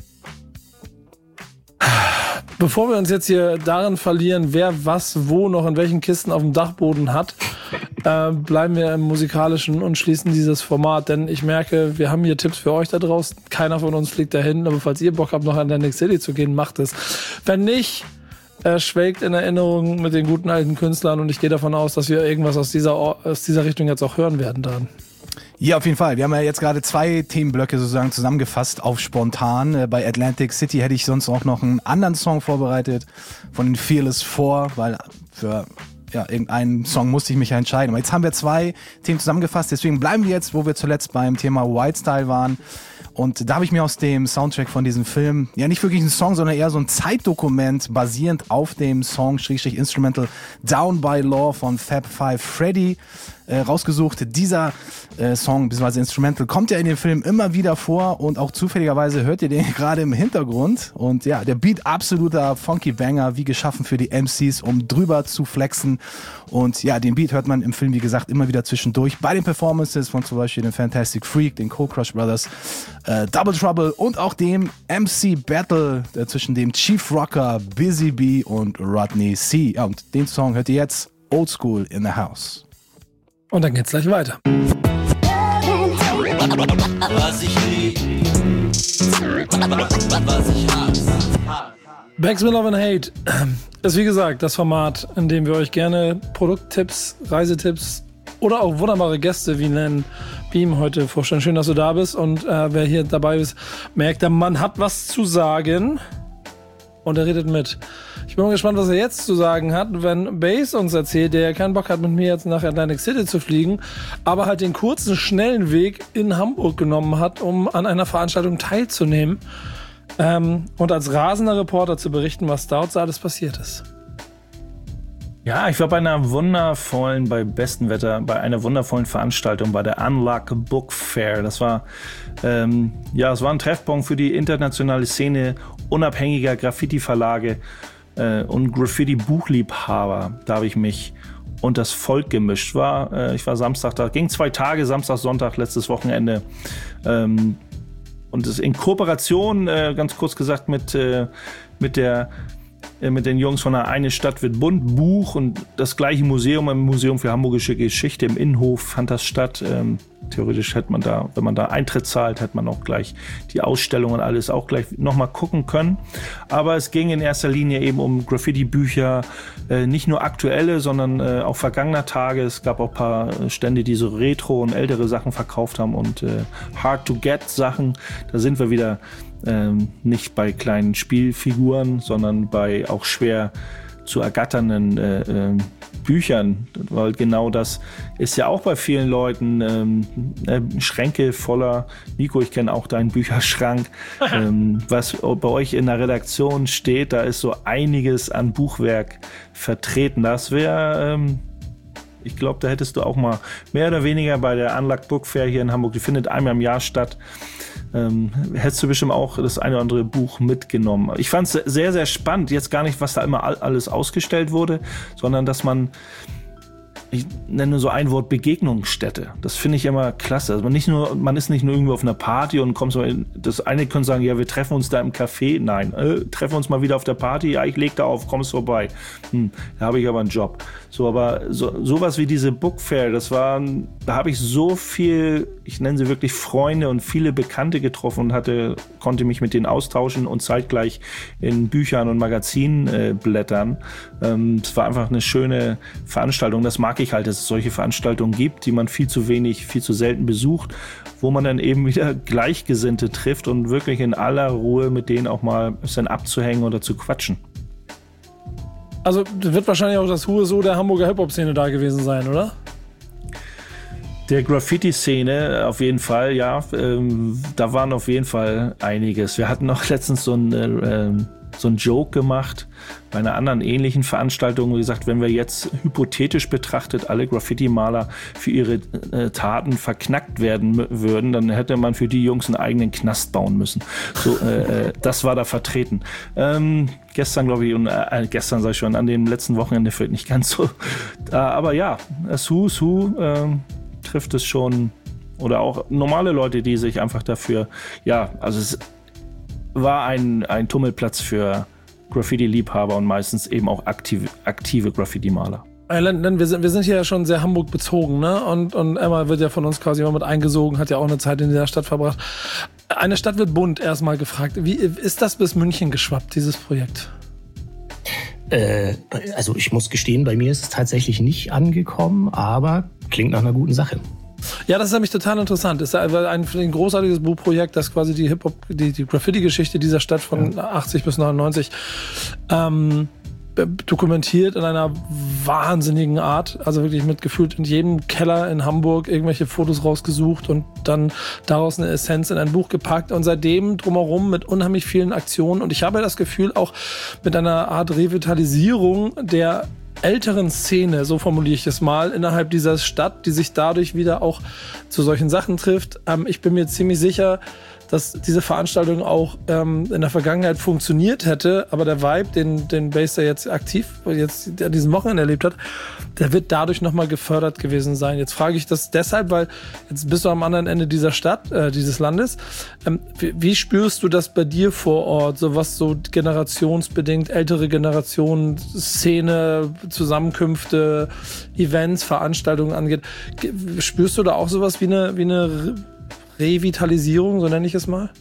Bevor wir uns jetzt hier darin verlieren, wer was wo noch in welchen Kisten auf dem Dachboden hat, bleiben wir im Musikalischen und schließen dieses Format, denn ich merke, wir haben hier Tipps für euch da draußen. Keiner von uns fliegt dahin, aber falls ihr Bock habt, noch an Atlantic City zu gehen, macht es. Wenn nicht, schwelgt in Erinnerung mit den guten alten Künstlern und ich gehe davon aus, dass wir irgendwas aus dieser Richtung jetzt auch hören werden dann. Ja, auf jeden Fall. Wir haben ja jetzt gerade 2 Themenblöcke sozusagen zusammengefasst auf spontan. Bei Atlantic City hätte ich sonst auch noch einen anderen Song vorbereitet von den Fearless 4, weil für irgendeinen Song musste ich mich ja entscheiden. Aber jetzt haben wir 2 Themen zusammengefasst, deswegen bleiben wir jetzt, wo wir zuletzt beim Thema White Style waren. Und da habe ich mir aus dem Soundtrack von diesem Film, ja nicht wirklich einen Song, sondern eher so ein Zeitdokument basierend auf dem Song /Instrumental Down by Law von Fab 5 Freddy rausgesucht. Dieser Song bzw. Instrumental kommt ja in dem Film immer wieder vor und auch zufälligerweise hört ihr den gerade im Hintergrund. Und ja, der Beat absoluter Funky Banger, wie geschaffen für die MCs, um drüber zu flexen. Und ja, den Beat hört man im Film, wie gesagt, immer wieder zwischendurch bei den Performances von zum Beispiel den Fantastic Freak, den Cold Crush Brothers, Double Trouble und auch dem MC Battle zwischen dem Chief Rocker, Busy Bee und Rodney C. Ja, und den Song hört ihr jetzt, Old School in the House. Und dann geht's gleich weiter. Was ich lieb, was ich hasse. Backspin Love and Hate ist wie gesagt das Format, in dem wir euch gerne Produkttipps, Reisetipps oder auch wunderbare Gäste wie Len Beam heute vorstellen. Schön, dass du da bist und wer hier dabei ist, merkt, der Mann hat was zu sagen und er redet mit. Ich bin mal gespannt, was er jetzt zu sagen hat, wenn Bass uns erzählt, der keinen Bock hat, mit mir jetzt nach Atlantic City zu fliegen, aber halt den kurzen, schnellen Weg in Hamburg genommen hat, um an einer Veranstaltung teilzunehmen und als rasender Reporter zu berichten, was dort alles passiert ist. Ja, ich war bei einer wundervollen Veranstaltung bei der Unlock Book Fair. Das war, es war ein Treffpunkt für die internationale Szene unabhängiger Graffiti-Verlage und Graffiti-Buchliebhaber. Da habe ich mich und das Volk gemischt. Ich war Samstag da, ging 2 Tage, Samstag, Sonntag, letztes Wochenende. Und es in Kooperation, ganz kurz gesagt, mit den Jungs von der Eine Stadt wird bunt Buch und das gleiche Museum, im Museum für Hamburgische Geschichte im Innenhof fand das statt. Theoretisch hätte man da, wenn man da Eintritt zahlt, hätte man auch gleich die Ausstellung und alles auch gleich nochmal gucken können. Aber es ging in erster Linie eben um Graffiti-Bücher, nicht nur aktuelle, sondern auch vergangener Tage. Es gab auch ein paar Stände, die so Retro und ältere Sachen verkauft haben und Hard-to-Get-Sachen. Da sind wir wieder nicht bei kleinen Spielfiguren, sondern bei auch schwer zu ergatternden Büchern, weil genau das ist ja auch bei vielen Leuten Schränke voller, Nico, ich kenne auch deinen Bücherschrank, was bei euch in der Redaktion steht, da ist so einiges an Buchwerk vertreten. Das wäre ich glaube, da hättest du auch mal mehr oder weniger bei der Unlock Book Fair hier in Hamburg, die findet einmal im Jahr statt, hättest du bestimmt auch das eine oder andere Buch mitgenommen. Ich fand es sehr, sehr spannend, jetzt gar nicht, was da immer alles ausgestellt wurde, sondern dass man, ich nenne so ein Wort, Begegnungsstätte. Das finde ich immer klasse. Also man ist nicht nur irgendwo auf einer Party und kommt so in, das eine können sagen, ja, wir treffen uns da im Café. Nein, treffen uns mal wieder auf der Party. Ja, ich leg da auf, kommst vorbei. Da habe ich aber einen Job. So, aber sowas wie diese Book Fair, da habe ich so viel, ich nenne sie wirklich Freunde und viele Bekannte getroffen und konnte mich mit denen austauschen und zeitgleich in Büchern und Magazinen blättern. Es war einfach eine schöne Veranstaltung. Das mag ich halt, dass es solche Veranstaltungen gibt, die man viel zu selten besucht, wo man dann eben wieder Gleichgesinnte trifft und wirklich in aller Ruhe mit denen auch mal ein bisschen abzuhängen oder zu quatschen. Also wird wahrscheinlich auch das Huso der Hamburger Hip-Hop-Szene da gewesen sein, oder? Der Graffiti-Szene auf jeden Fall, ja. Da waren auf jeden Fall einiges. Wir hatten noch letztens so einen Joke gemacht bei einer anderen ähnlichen Veranstaltung. Wie gesagt, wenn wir jetzt hypothetisch betrachtet alle Graffiti-Maler für ihre Taten verknackt werden würden, dann hätte man für die Jungs einen eigenen Knast bauen müssen. So, das war da vertreten. Gestern, glaube ich, und gestern sag ich schon, an dem letzten Wochenende vielleicht nicht ganz so. Aber ja, das trifft es schon. Oder auch normale Leute, die sich einfach dafür, ja, also es war ein Tummelplatz für Graffiti-Liebhaber und meistens eben auch aktive Graffiti-Maler. Wir sind hier ja schon sehr Hamburg bezogen, ne? Und Emma wird ja von uns quasi immer mit eingesogen, hat ja auch eine Zeit in dieser Stadt verbracht. Eine Stadt wird bunt erstmal gefragt. Wie ist das bis München geschwappt, dieses Projekt? Also ich muss gestehen, bei mir ist es tatsächlich nicht angekommen, aber klingt nach einer guten Sache. Ja, das ist nämlich total interessant. Es ist ein großartiges Buchprojekt, das quasi die Hip-Hop, die Graffiti-Geschichte dieser Stadt von 80 bis 99 dokumentiert in einer wahnsinnigen Art. Also wirklich mit gefühlt in jedem Keller in Hamburg irgendwelche Fotos rausgesucht und dann daraus eine Essenz in ein Buch gepackt und seitdem drumherum mit unheimlich vielen Aktionen. Und ich habe das Gefühl auch mit einer Art Revitalisierung der älteren Szene, so formuliere ich es mal, innerhalb dieser Stadt, die sich dadurch wieder auch zu solchen Sachen trifft. Ich bin mir ziemlich sicher, dass diese Veranstaltung auch in der Vergangenheit funktioniert hätte, aber der Vibe, den Bass jetzt aktiv jetzt an diesem Wochenende erlebt hat, der wird dadurch nochmal gefördert gewesen sein. Jetzt frage ich das deshalb, weil jetzt bist du am anderen Ende dieser Stadt, dieses Landes. Wie spürst du das bei dir vor Ort, so was so generationsbedingt, ältere Generationen, Szene, Zusammenkünfte, Events, Veranstaltungen angeht? Spürst du da auch sowas wie eine Revitalisierung, so nenne ich es mal?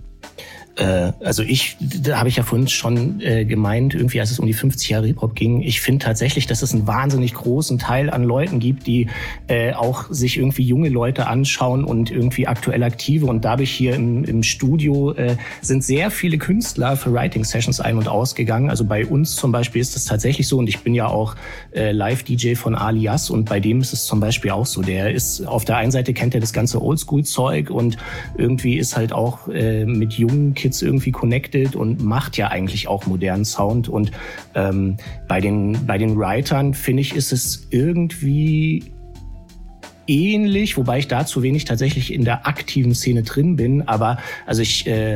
Also da habe ich ja vorhin schon gemeint, irgendwie als es um die 50 Jahre Hip-Hop ging, ich finde tatsächlich, dass es einen wahnsinnig großen Teil an Leuten gibt, die auch sich irgendwie junge Leute anschauen und irgendwie aktuell aktive und dadurch hier im Studio sind sehr viele Künstler für Writing-Sessions ein- und ausgegangen. Also bei uns zum Beispiel ist das tatsächlich so und ich bin ja auch Live-DJ von Alias und bei dem ist es zum Beispiel auch so. Der ist, auf der einen Seite kennt er das ganze Oldschool-Zeug und irgendwie ist halt auch mit jungen Kids irgendwie connected und macht ja eigentlich auch modernen Sound. Und bei den Writern, finde ich, ist es irgendwie ähnlich, wobei ich da zu wenig tatsächlich in der aktiven Szene drin bin. Aber also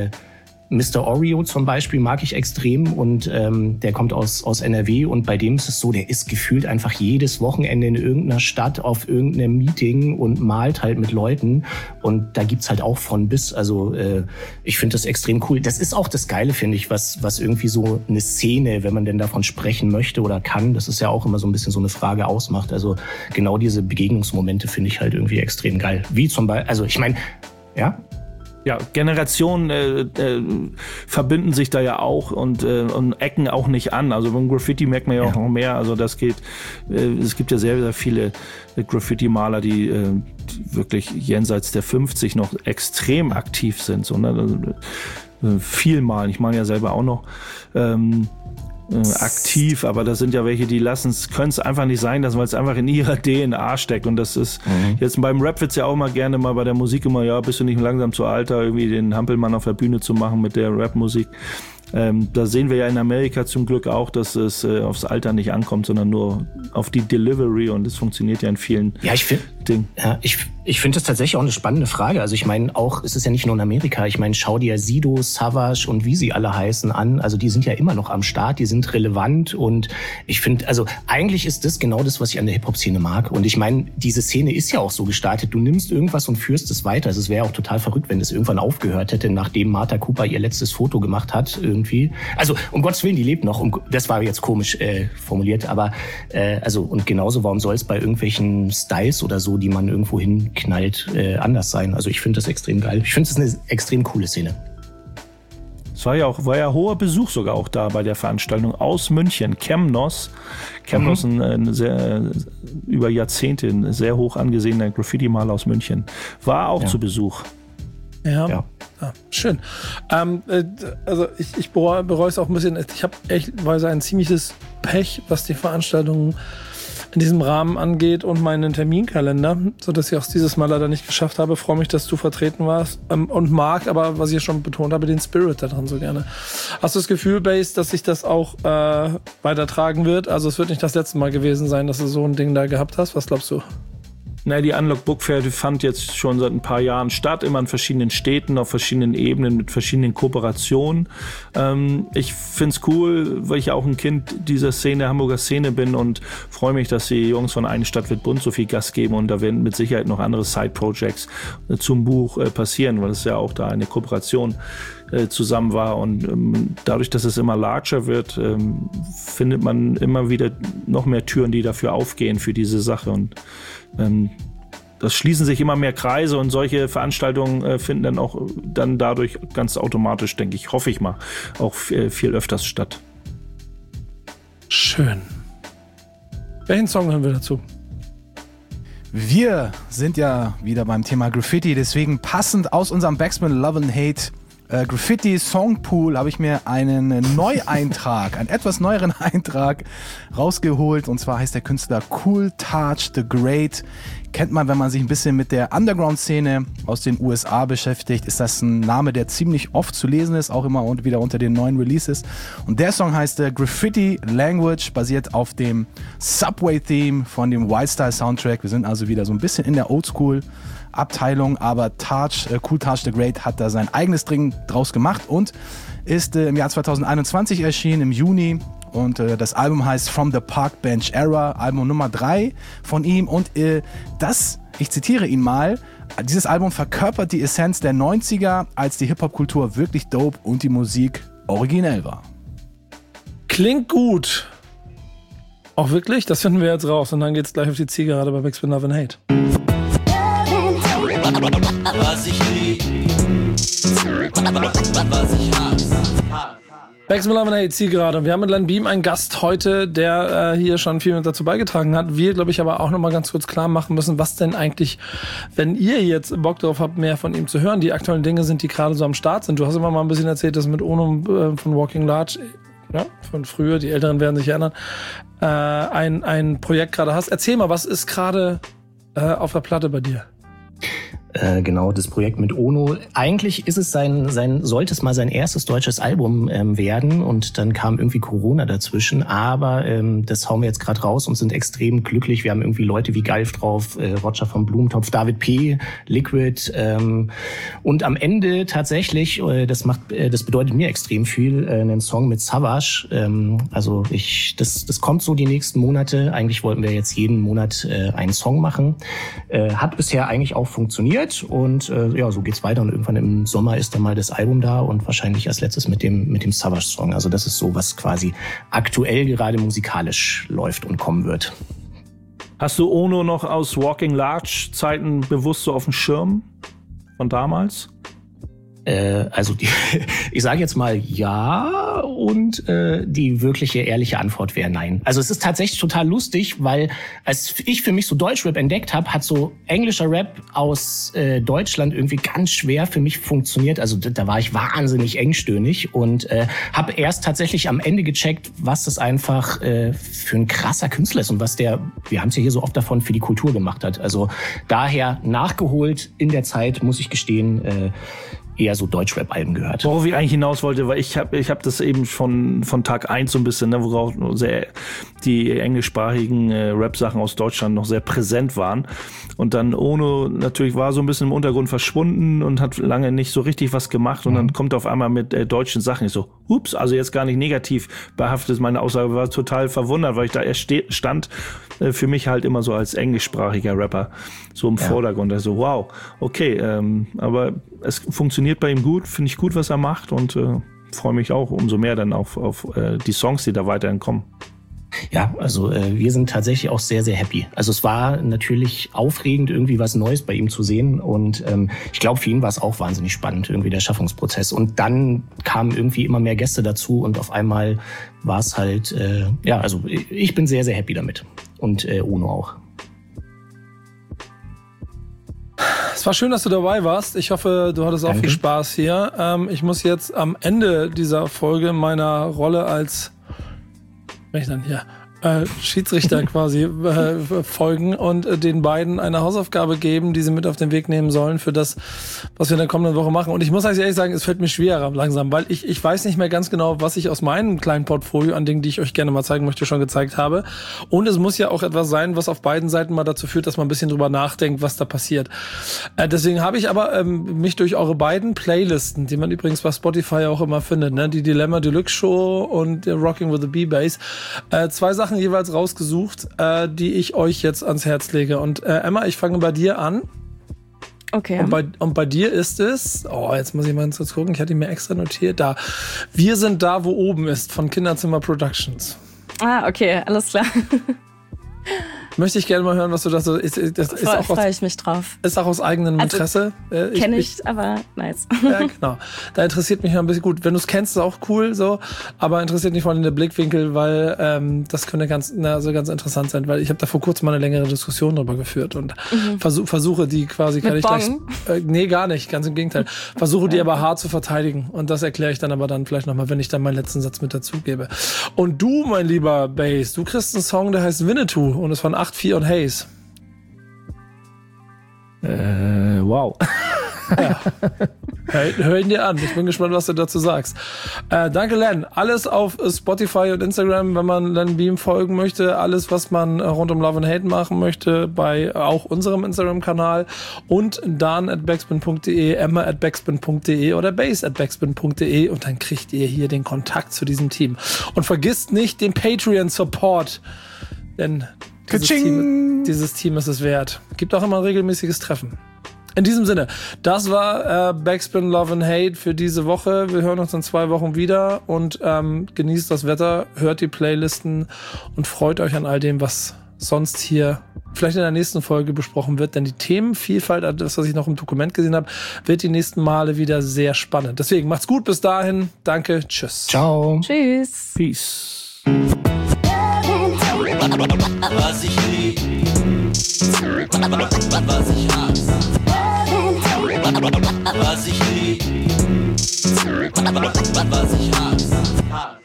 Mr. Oreo zum Beispiel mag ich extrem und der kommt aus NRW und bei dem ist es so, der ist gefühlt einfach jedes Wochenende in irgendeiner Stadt auf irgendeinem Meeting und malt halt mit Leuten und da gibt's halt auch von bis, also ich finde das extrem cool. Das ist auch das Geile, finde ich, was irgendwie so eine Szene, wenn man denn davon sprechen möchte oder kann, das ist ja auch immer so ein bisschen so eine Frage ausmacht. Also genau diese Begegnungsmomente finde ich halt irgendwie extrem geil. Wie zum Beispiel, also ich meine, ja, Generationen verbinden sich da ja auch und ecken auch nicht an. Also beim Graffiti merkt man ja auch noch mehr. Also das geht, es gibt ja sehr, sehr viele Graffiti-Maler, die wirklich jenseits der 50 noch extrem aktiv sind. So, ne? Also, viel malen. Ich mache ja selber auch noch aktiv, aber das sind ja welche, die können es einfach nicht sein lassen, weil es einfach in ihrer DNA steckt und das ist jetzt beim Rap wird's ja auch mal gerne mal bei der Musik immer, ja, bist du nicht langsam zu alt, da irgendwie den Hampelmann auf der Bühne zu machen mit der Rap-Musik. Da sehen wir ja in Amerika zum Glück auch, dass es aufs Alter nicht ankommt, sondern nur auf die Delivery und es funktioniert ja in vielen Dingen. Ja, ich finde das tatsächlich auch eine spannende Frage. Also ich meine auch, es ist ja nicht nur in Amerika, ich meine, schau dir Sido, Savage und wie sie alle heißen an. Also die sind ja immer noch am Start, die sind relevant und ich finde, also eigentlich ist das genau das, was ich an der Hip-Hop-Szene mag. Und ich meine, diese Szene ist ja auch so gestartet, du nimmst irgendwas und führst es weiter. Also es wäre auch total verrückt, wenn das irgendwann aufgehört hätte, nachdem Martha Cooper ihr letztes Foto gemacht hat irgendwie. Also um Gottes Willen, die lebt noch. Das war jetzt komisch formuliert, aber also und genauso, warum soll es bei irgendwelchen Styles oder so, die man irgendwo hinknallt, anders sein? Also ich finde das extrem geil. Ich finde es eine extrem coole Szene. Es war ja hoher Besuch sogar auch da bei der Veranstaltung aus München. Chemnos, ein sehr, über Jahrzehnte ein sehr hoch angesehener Graffiti-Maler aus München, war auch zu Besuch. Ja. Ah, schön. Also ich bereue es auch ein bisschen. Ich habe echt ein ziemliches Pech, was die Veranstaltung in diesem Rahmen angeht und meinen Terminkalender, sodass ich auch dieses Mal leider nicht geschafft habe. Freue mich, dass du vertreten warst und mag, aber was ich ja schon betont habe, den Spirit da dran so gerne. Hast du das Gefühl, Bass, dass sich das auch weitertragen wird? Also es wird nicht das letzte Mal gewesen sein, dass du so ein Ding da gehabt hast. Was glaubst du? Die Unlock Book Fair fand jetzt schon seit ein paar Jahren statt, immer in verschiedenen Städten, auf verschiedenen Ebenen, mit verschiedenen Kooperationen. Ich find's cool, weil ich ja auch ein Kind dieser Szene, der Hamburger Szene bin und freue mich, dass die Jungs von Eine Stadt wird bunt so viel Gas geben und da werden mit Sicherheit noch andere Side-Projects zum Buch passieren, weil es ja auch da eine Kooperation zusammen war und dadurch, dass es immer larger wird, findet man immer wieder noch mehr Türen, die dafür aufgehen für diese Sache und das schließen sich immer mehr Kreise und solche Veranstaltungen finden dann auch dann dadurch ganz automatisch, denke ich, hoffe ich mal, auch viel öfters statt. Schön. Welchen Song hören wir dazu? Wir sind ja wieder beim Thema Graffiti, deswegen passend aus unserem Backspin Love and Hate Graffiti Songpool habe ich mir einen Neueintrag, einen etwas neueren Eintrag rausgeholt. Und zwar heißt der Künstler Kool Taj the Great. Kennt man, wenn man sich ein bisschen mit der Underground-Szene aus den USA beschäftigt, ist das ein Name, der ziemlich oft zu lesen ist, auch immer wieder unter den neuen Releases. Und der Song heißt Graffiti Language, basiert auf dem Subway-Theme von dem Wildstyle-Soundtrack. Wir sind also wieder so ein bisschen in der Oldschool-Abteilung, aber Kool Taj the Great hat da sein eigenes Ding draus gemacht und ist im Jahr 2021 erschienen, im Juni. Und das Album heißt From the Park Bench Era, Album Nummer 3 von ihm. Und ich zitiere ihn mal, dieses Album verkörpert die Essenz der 90er, als die Hip-Hop-Kultur wirklich dope und die Musik originell war. Klingt gut. Auch wirklich? Das finden wir jetzt raus. Und dann geht's gleich auf die Zielgerade bei Backspin Love and Hate. Was ich lieb, was ich hasse. Backspin Love and Hate, Zielgerade. Und wir haben mit Len Beam einen Gast heute, der hier schon viel mit dazu beigetragen hat. Wir, glaube ich, aber auch nochmal ganz kurz klar machen müssen, was denn eigentlich, wenn ihr jetzt Bock drauf habt, mehr von ihm zu hören, die aktuellen Dinge sind, die gerade so am Start sind. Du hast immer mal ein bisschen erzählt, dass mit Ono von Walking Large, ja, von früher, die Älteren werden sich erinnern, ein Projekt gerade hast. Erzähl mal, was ist gerade auf der Platte bei dir? Genau, das Projekt mit Ono. Eigentlich ist es sollte es mal sein erstes deutsches Album werden und dann kam irgendwie Corona dazwischen, aber das hauen wir jetzt gerade raus und sind extrem glücklich. Wir haben irgendwie Leute wie Galf drauf, Roger von Blumentopf, David P., Liquid und am Ende tatsächlich, das bedeutet mir extrem viel, einen Song mit Savage. Also das kommt so die nächsten Monate. Eigentlich wollten wir jetzt jeden Monat einen Song machen. Hat bisher eigentlich auch funktioniert. Und ja, so geht's weiter und irgendwann im Sommer ist dann mal das Album da und wahrscheinlich als letztes mit dem Savage-Song. Also das ist so, was quasi aktuell gerade musikalisch läuft und kommen wird. Hast du Ono noch aus Walking Large Zeiten bewusst so auf dem Schirm von damals? Also ich sage jetzt mal ja und die wirkliche ehrliche Antwort wäre nein. Also es ist tatsächlich total lustig, weil als ich für mich so Deutschrap entdeckt habe, hat so englischer Rap aus Deutschland irgendwie ganz schwer für mich funktioniert. Also da war ich wahnsinnig engstirnig und habe erst tatsächlich am Ende gecheckt, was das einfach für ein krasser Künstler ist und was wir haben es ja hier so oft davon, für die Kultur gemacht hat. Also daher nachgeholt in der Zeit, muss ich gestehen, eher so Deutschrap-Alben gehört. Worauf ich eigentlich hinaus wollte, weil ich hab das eben von Tag 1 so ein bisschen, ne, worauf sehr die englischsprachigen Rap-Sachen aus Deutschland noch sehr präsent waren. Und dann Ono natürlich war so ein bisschen im Untergrund verschwunden und hat lange nicht so richtig was gemacht. Und dann kommt er auf einmal mit deutschen Sachen. Ich so, ups, also jetzt gar nicht negativ behaftet. Meine Aussage war total verwundert, weil ich da erst stand, für mich halt immer so als englischsprachiger Rapper so im Vordergrund. Also wow, okay, aber es funktioniert bei ihm gut, finde ich gut, was er macht und freue mich auch umso mehr dann auf die Songs, die da weiterhin kommen. Ja, also wir sind tatsächlich auch sehr, sehr happy. Also es war natürlich aufregend, irgendwie was Neues bei ihm zu sehen und ich glaube, für ihn war es auch wahnsinnig spannend, irgendwie der Schaffungsprozess. Und dann kamen irgendwie immer mehr Gäste dazu und auf einmal war es halt, ja, also ich bin sehr, sehr happy damit und Ono auch. Es war schön, dass du dabei warst. Ich hoffe, du hattest auch viel Spaß hier. Ich muss jetzt am Ende dieser Folge meiner Rolle als Schiedsrichter quasi folgen und den beiden eine Hausaufgabe geben, die sie mit auf den Weg nehmen sollen für das, was wir in der kommenden Woche machen. Und ich muss ehrlich sagen, es fällt mir schwerer langsam, weil ich weiß nicht mehr ganz genau, was ich aus meinem kleinen Portfolio an Dingen, die ich euch gerne mal zeigen möchte, schon gezeigt habe. Und es muss ja auch etwas sein, was auf beiden Seiten mal dazu führt, dass man ein bisschen drüber nachdenkt, was da passiert. Deswegen habe ich aber mich durch eure beiden Playlisten, die man übrigens bei Spotify auch immer findet, ne, die Dilemma Deluxe Show und Rocking with the B-Bass, 2 Sachen jeweils rausgesucht, die ich euch jetzt ans Herz lege. Und Emma, ich fange bei dir an. Okay. Und bei dir ist es, jetzt muss ich mal kurz gucken, ich hatte ihn mir extra notiert, da. Wir sind da, wo oben ist, von Kinderzimmer Productions. Okay, alles klar. Möchte ich gerne mal hören, was du da so... Freue ich mich drauf. Ist auch aus eigenem Interesse. Kenne ich, aber nice. Ja, genau. Da interessiert mich ein bisschen gut. Wenn du es kennst, ist auch cool, so. Aber interessiert mich vor allem der Blickwinkel, weil das könnte ganz interessant sein, weil ich habe da vor kurzem mal eine längere Diskussion drüber geführt und versuche die quasi... Mit gleich, nee, gar nicht, ganz im Gegenteil. Versuche die aber hart zu verteidigen. Und das erkläre ich dann aber dann vielleicht nochmal, wenn ich dann meinen letzten Satz mit dazugebe. Und du, mein lieber Bass, du kriegst einen Song, der heißt Winnetou und ist von 8-4 und Haze. Wow. Ja. Hör ihn dir an. Ich bin gespannt, was du dazu sagst. Danke, Len. Alles auf Spotify und Instagram, wenn man Len Beam folgen möchte. Alles, was man rund um Love and Hate machen möchte, bei auch unserem Instagram-Kanal. Und dan@backspin.de, emma@backspin.de oder base@backspin.de. Und dann kriegt ihr hier den Kontakt zu diesem Team. Und vergisst nicht den Patreon-Support. Denn dieses Team ist es wert. Gibt auch immer ein regelmäßiges Treffen. In diesem Sinne, das war Backspin Love and Hate für diese Woche. Wir hören uns in 2 Wochen wieder und genießt das Wetter, hört die Playlisten und freut euch an all dem, was sonst hier vielleicht in der nächsten Folge besprochen wird. Denn die Themenvielfalt, das, was ich noch im Dokument gesehen habe, wird die nächsten Male wieder sehr spannend. Deswegen macht's gut bis dahin. Danke, tschüss. Ciao. Tschüss. Peace. Was ich lieb, was ich hasse. Was ich lieb, was ich hasse.